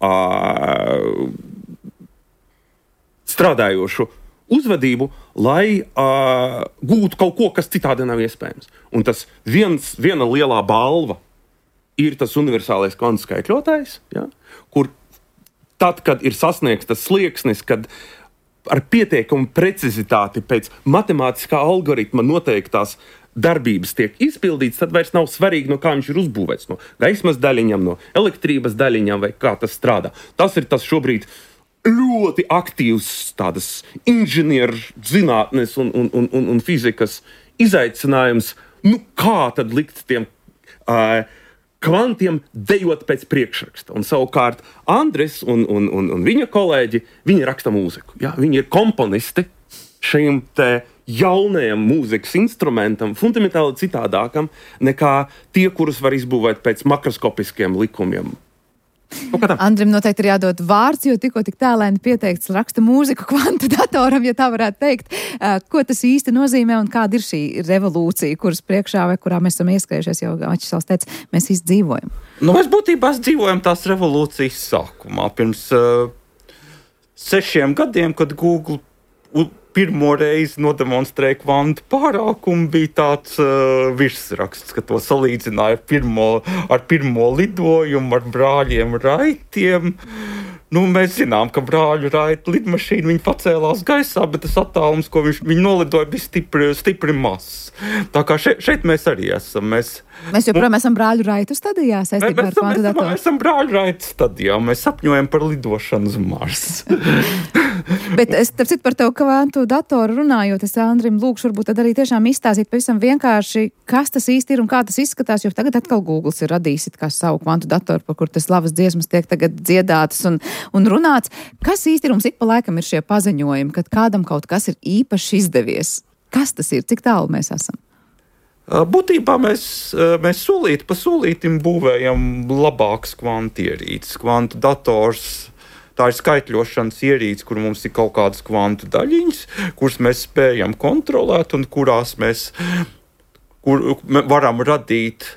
strādājošu uzvedību, lai gūtu kaut ko, kas citādi nav iespējams. Un tas viena lielā balva ir tas universālais kvantu skaitļotājs, ja, kur tad, kad ir sasniegts tas slieksnis, kad ar pietiekumu precizitāti pēc matemātiskā algoritma noteiktās darbības tiek izpildīts, tad vairs nav svarīgi, no kā viņš ir uzbūvēts. No gaismas daļiņām, no elektrības daļiņām vai kā tas strādā. Tas ir tas šobrīd ļoti aktīvs tādas inženieru zinātnes un fizikas izaicinājums. Kā tad likt tiem kvantiem dejot pēc priekšraksta? Un savukārt Andris un viņa kolēģi, viņi raksta mūziku. Ja? Viņi ir komponisti šim te jaunajam mūzikas instrumentam, fundamentāli citādākam nekā tie, kurus var izbūvēt pēc makroskopiskiem likumiem. Andrim noteikti ir jādod vārds, jo tik tēlēni pieteikts raksta mūziku kvantu datoram, ja tā varētu teikt. Ko tas īsti nozīmē un kāda ir šī revolūcija, kuras priekšā vai kurā mēs esam ieskrējušies, jau Ačislavs teica, mēs visi dzīvojam? Mēs būtībā dzīvojam tās revolūcijas sākumā. Pirms 6 gadiem, kad Google pirmo reizi nodemonstrēja kvantu pārākumu, bija tāds virsraksts, ka to salīdzināja ar pirmo lidojumu ar brāļiem Raitiem. Mēs zinām, ka brāļu Raita lidmašīna viņa pacēlās gaisā, bet tas attālums, ko viņi nolidoja, bija stipri mazs. Tā kā šeit mēs arī esam. Mēs joprojām esam brāļu Raitu stadijā saistībā ar kvantu datoru. Mēs esam brāļu Raitu stadijā, mēs sapņojam par lidošanu uz Marsu. Bet es starp citu par tev kvantu datoru runājot, es Andrim lūkšu varbūt tad arī tiešām izstāstīt pavisam vienkārši, kas tas īsti ir un kā tas izskatās, jo tagad atkal Googles ir radījis kā savu kvantu datoru, par kur tas slavas dziesmas tiek tagad dziedātas un runāts. Kas īsti ir mums ik pa laikam ir šie paziņojumi, kad kādam kaut kas ir īpaši izdevies? Kas tas ir? Cik tālu mēs esam? Būtībā mēs solīti pa solītim būvējam labāks kvantu ierīces. Kvantu dators, tā ir skaitļošanas ierīce, kur mums ir kaut kādas kvantu daļiņas, kuras mēs spējam kontrolēt un kurās mēs varam radīt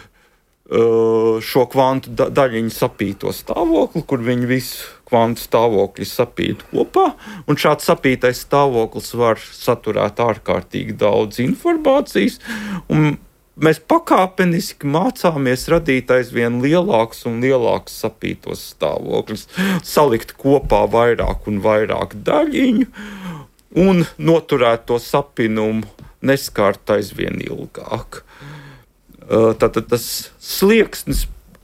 šo kvantu daļiņu sapīto stāvokli, kur viņi visu kvantu stāvokļi sapīt kopā, un šāds sapītais stāvoklis var saturēt ārkārtīgi daudz informācijas, un mēs pakāpeniski mācāmies radīt aizvien lielākus un lielākus sapītos stāvokļus, salikt kopā vairāk un vairāk daļiņu, un noturēt to sapinumu neskārt aizvien ilgāk. Tātad tas slieksnis,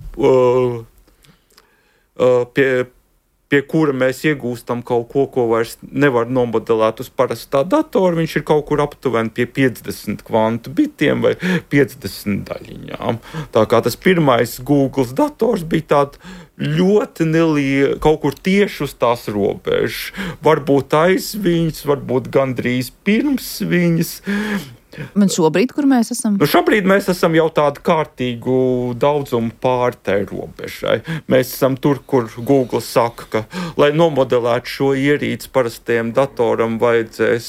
pie kura mēs iegūstam kaut ko vairs nevar nomodelēt uz parastā datora, viņš ir kaut kur aptuveni pie 50 kvantu bitiem vai 50 daļiņām. Tā kā tas pirmais Google dators bija tāds ļoti neliela, kaut kur tieši uz tās robežas. Varbūt aiz viņas, varbūt gandrīz pirms viņas. Man šobrīd, kur mēs esam? Šobrīd mēs esam jau tādu kārtīgu daudzumu pāri tai robežai. Mēs esam tur, kur Google saka, ka, lai nomodelētu šo ierīci parastajam datoram, vajadzēs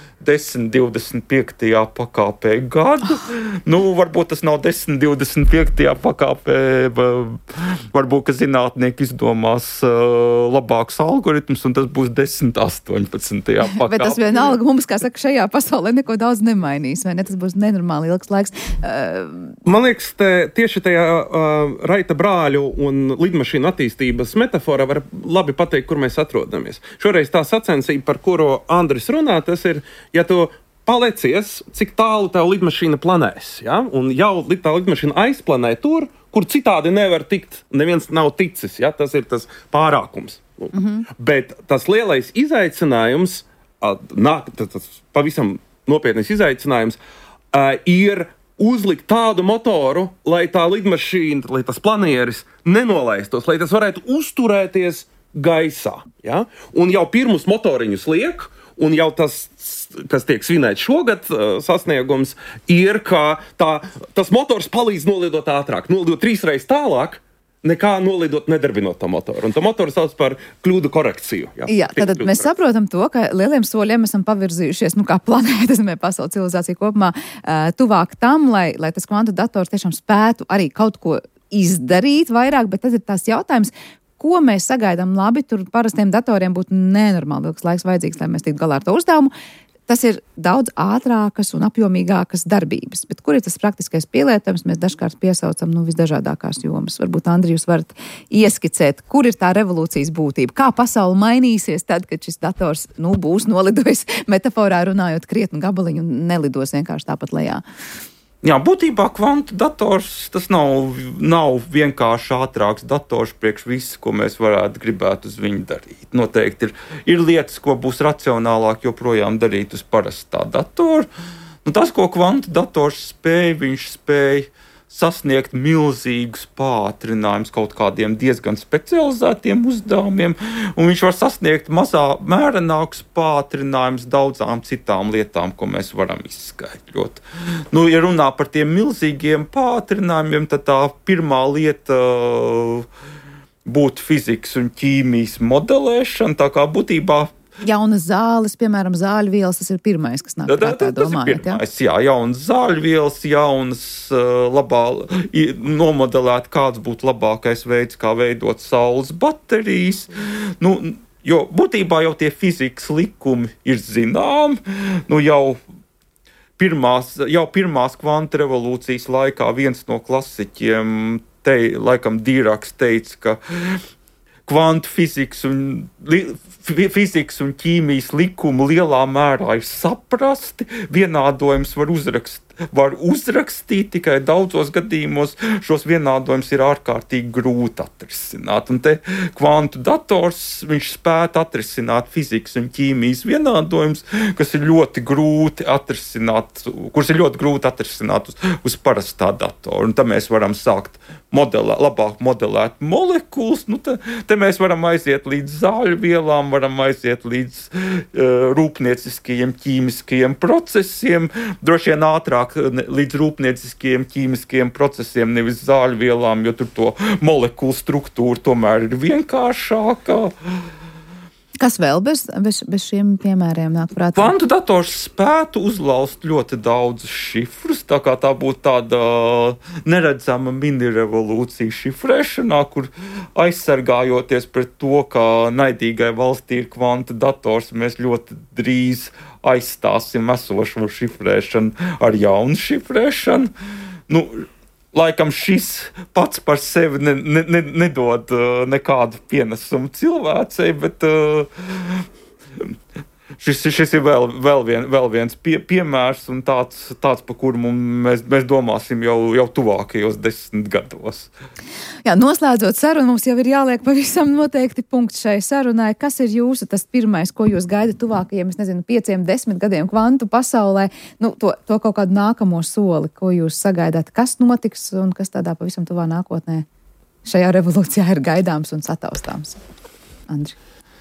10-25. pakāpē gadu. Varbūt tas nav 10-25. pakāpē, varbūt, ka zinātnieki izdomās labāks algoritms, un tas būs 10-18. pakāpē. Bet tas vienalga mums, kā saka, šajā pasaulē neko daudz nemainīs, vai ne? Tas būs nenormāli ilgs laiks. Man liekas, tieši tajā Raita brāļu un lidmašīnu attīstības metaforā var labi pateikt, kur mēs atrodamies. Šoreiz tā sacensība, par kuru Andris runā, tas ir, ja tu palecies, cik tālu tev lidmašīna planēs, ja? Un jau tā lidmašīna aizplanē tur, kur citādi nevar tikt, neviens nav ticis, ja? Tas ir tas pārākums. Bet tas lielais izaicinājums, tas pavisam nopietnis izaicinājums, ir uzlikt tādu motoru, lai tā lidmašīna, lai tas planieris nenolaistos, lai tas varētu uzturēties gaisā. Ja? Un jau pirmus motoriņus liek, un jau tas, kas tiek svinēts šogad, sasniegums, ir, ka tas motors palīdz nolidot ātrāk, nolidot 3 reizes tālāk, nekā nolidot nedarbinot to motoru. Un to motoru sauc par kļūdu korekciju. Jā, tad mēs saprotam to, ka lieliem soļiem esam pavirzījušies, kā planēta, pasaules civilizācija kopumā, tuvāk tam, lai tas kvantu dators tiešām spētu arī kaut ko izdarīt vairāk, bet tad ir tās jautājums, ko mēs sagaidām labi, tur parastiem datoriem būtu nenormāli ilgs laiks vajadzīgs, lai mēs tiktu galā ar to uzdevumu. Tas ir daudz ātrākas un apjomīgākas darbības, bet kur ir tas praktiskais pielietojums, mēs dažkārt piesaucam visdažādākās jomas. Varbūt, Andri, jūs varat ieskicēt, kur ir tā revolūcijas būtība, kā pasaule mainīsies tad, kad šis dators būs nolidojis, metaforā runājot, krietnu gabaliņu un nelidos vienkārši tāpat lejā. Jā, būtībā kvantu dators tas nav vienkārši ātrāks dators priekš visu, ko mēs varētu gribēt uz viņu darīt. Noteikti ir lietas, ko būs racionālāk joprojām darīt uz parastā datora. Tas, ko kvantu dators spēj, viņš spēj sasniegt milzīgus pātrinājumus kaut kādiem diezgan specializētiem uzdevumiem, un viņš var sasniegt mērenākus pātrinājumus daudzām citām lietām, ko mēs varam izskaidrot. Ja runā par tiem milzīgiem pātrinājumiem, tad tā pirmā lieta būtu fizikas un ķīmijas modelēšana, tā kā būtībā jaunas zāles, piemēram, zāļvielas, tas ir pirmais, kas nāk prātā, domājat, jā, jaunas zāļvielas, jaunas nomodelēt, kāds būtu labākais veids, kā veidot saules baterijas. Jo būtībā jau tie fizikas likumi ir zināmi, jau pirmās kvantu revolūcijas laikā viens no klasiķiem, laikam Diraks teica, ka kvantu fizikas un ķīmijas likumu lielā mērā ir saprasti, vienādojums var uzrakstīt, tikai daudzos gadījumos šos vienādojumus ir ārkārtīgi grūti atrisināt. Un te kvantu dators, viņš spētu atrisināt fizikas un ķīmijas vienādojumus, kurus ir ļoti grūti atrisināt uz parastā datora. Un tad mēs varam sākt labāk modelēt molekulas. Te mēs varam aiziet līdz zāļu vielām, varam aiziet līdz rūpnieciskajiem ķīmiskajiem procesiem, droši vien ātrāk līdz rūpnieciskajiem ķīmiskajiem procesiem, nevis zāļu vielām, jo tur to molekulu struktūra tomēr ir vienkāršākā. Kas vēl bez šiem piemēriem nāk prātā? Kvantu dators spētu uzlauzt ļoti daudz šifrus, tā kā tā būtu tāda neredzama mini-revolūcija šifrēšanā, kur aizsargājoties pret to, ka naidīgai valstī ir kvantu dators, mēs ļoti drīz aizstāsim esošo šifrēšanu ar jaunu šifrēšanu. Laikam šis pats par sevi nedod nekādu pienesumu cilvēcei, bet šis ir vēl viens piemērs un tāds, pa kuru mēs domāsim jau tuvākajos 10 gados. Jā, noslēdzot sarunu, mums jau ir jāliek pavisam noteikti punkts šai sarunai. Kas ir jūsu tas pirmais, ko jūs gaidat tuvākajiem, 5-10 gadiem kvantu pasaulē? To kaut kādu nākamo soli, ko jūs sagaidāt, kas notiks un kas tādā pavisam tuvā nākotnē šajā revolūcijā ir gaidāms un sataustāms? Andri.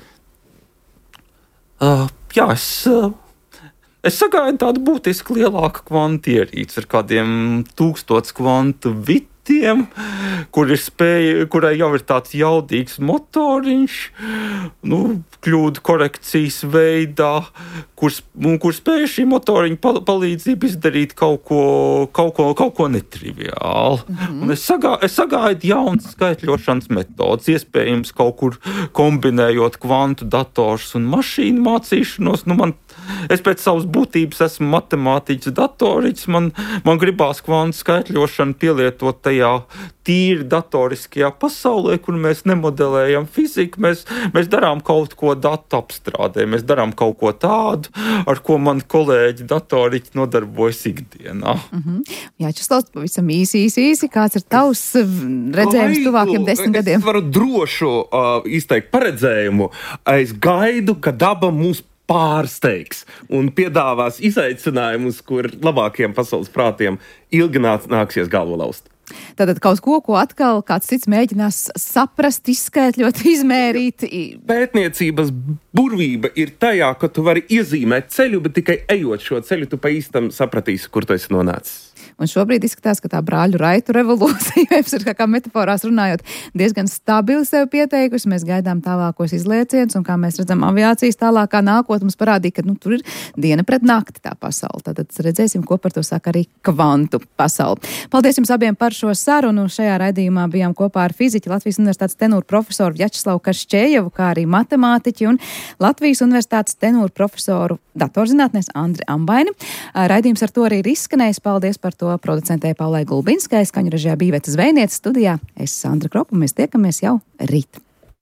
Jā, es sagaidu tādu būtiski lielāku kvantu ierīci ar kādiem 1000 kvantu bitiem, kurai jau ir tāds jaudīgs motoriņš, kļūdu korekcijas veidā, kur spēj šī motoriņa palīdzību izdarīt kaut ko netriviālu. Un es sagaidu jaunas skaitļošanas metodas, iespējams kaut kur kombinējot kvantu dators un mašīnu mācīšanos. Es pēc savas būtības esmu matemātiķis, datoriķis, man gribās kvantu skaitļošanu pielietot tajā tīri datoriskajā pasaulē, kur mēs nemodelējam fiziku, mēs darām kaut ko datu apstrādē, mēs darām kaut ko tādu, ar ko mani kolēģi datoriķi nodarbojas ikdienā. Jā, Česlavs, pavisam īsi, kāds ir tavs redzējums tuvākiem 10 gadiem? Es varu drošu izteikt paredzējumu. Es gaidu, ka daba mūs pārsteigs un piedāvās izaicinājumus, kur labākiem pasaules prātiem ilgi nāksies galvu laust. Tātad kaut ko atkal kāds cits mēģinās saprast, izskaitļot, izmērīt. Pētniecības burvība ir tajā, ka tu vari iezīmēt ceļu, bet tikai ejot šo ceļu, tu pa īstam sapratīsi, kur tu esi nonācis. Un šobrīd izskatās, ka tā brāļu raitu revolūcija, kā metaforās runājot, diezgan stabili sev pieteikusi. Mēs gaidām tālākos izliecienus, un kā mēs redzam, aviācijas tālākā nākotne mums parādīja, ka tur ir diena pret nakti tā pasaule. Tātad redzēsim, ko par to saka arī kvantu pasaule. Paldies jums abiem par šo sarunu. Šajā raidījumā bijām kopā ar fiziķi, Latvijas Universitātes tenūru profesoru Vjačeslavu Kašķējevu, kā arī matemātiķi un Latvijas Universitātes tenūru profesoru datorzinātnēs Andri Ambaini. Raidījums ar to arī ir izskanējis. Paldies par to producentē Paulai Gulbinskai, skaņu režijā Bīveta Zvejniece, studijā es Sandra Kropa, mēs tiekamies jau rīt.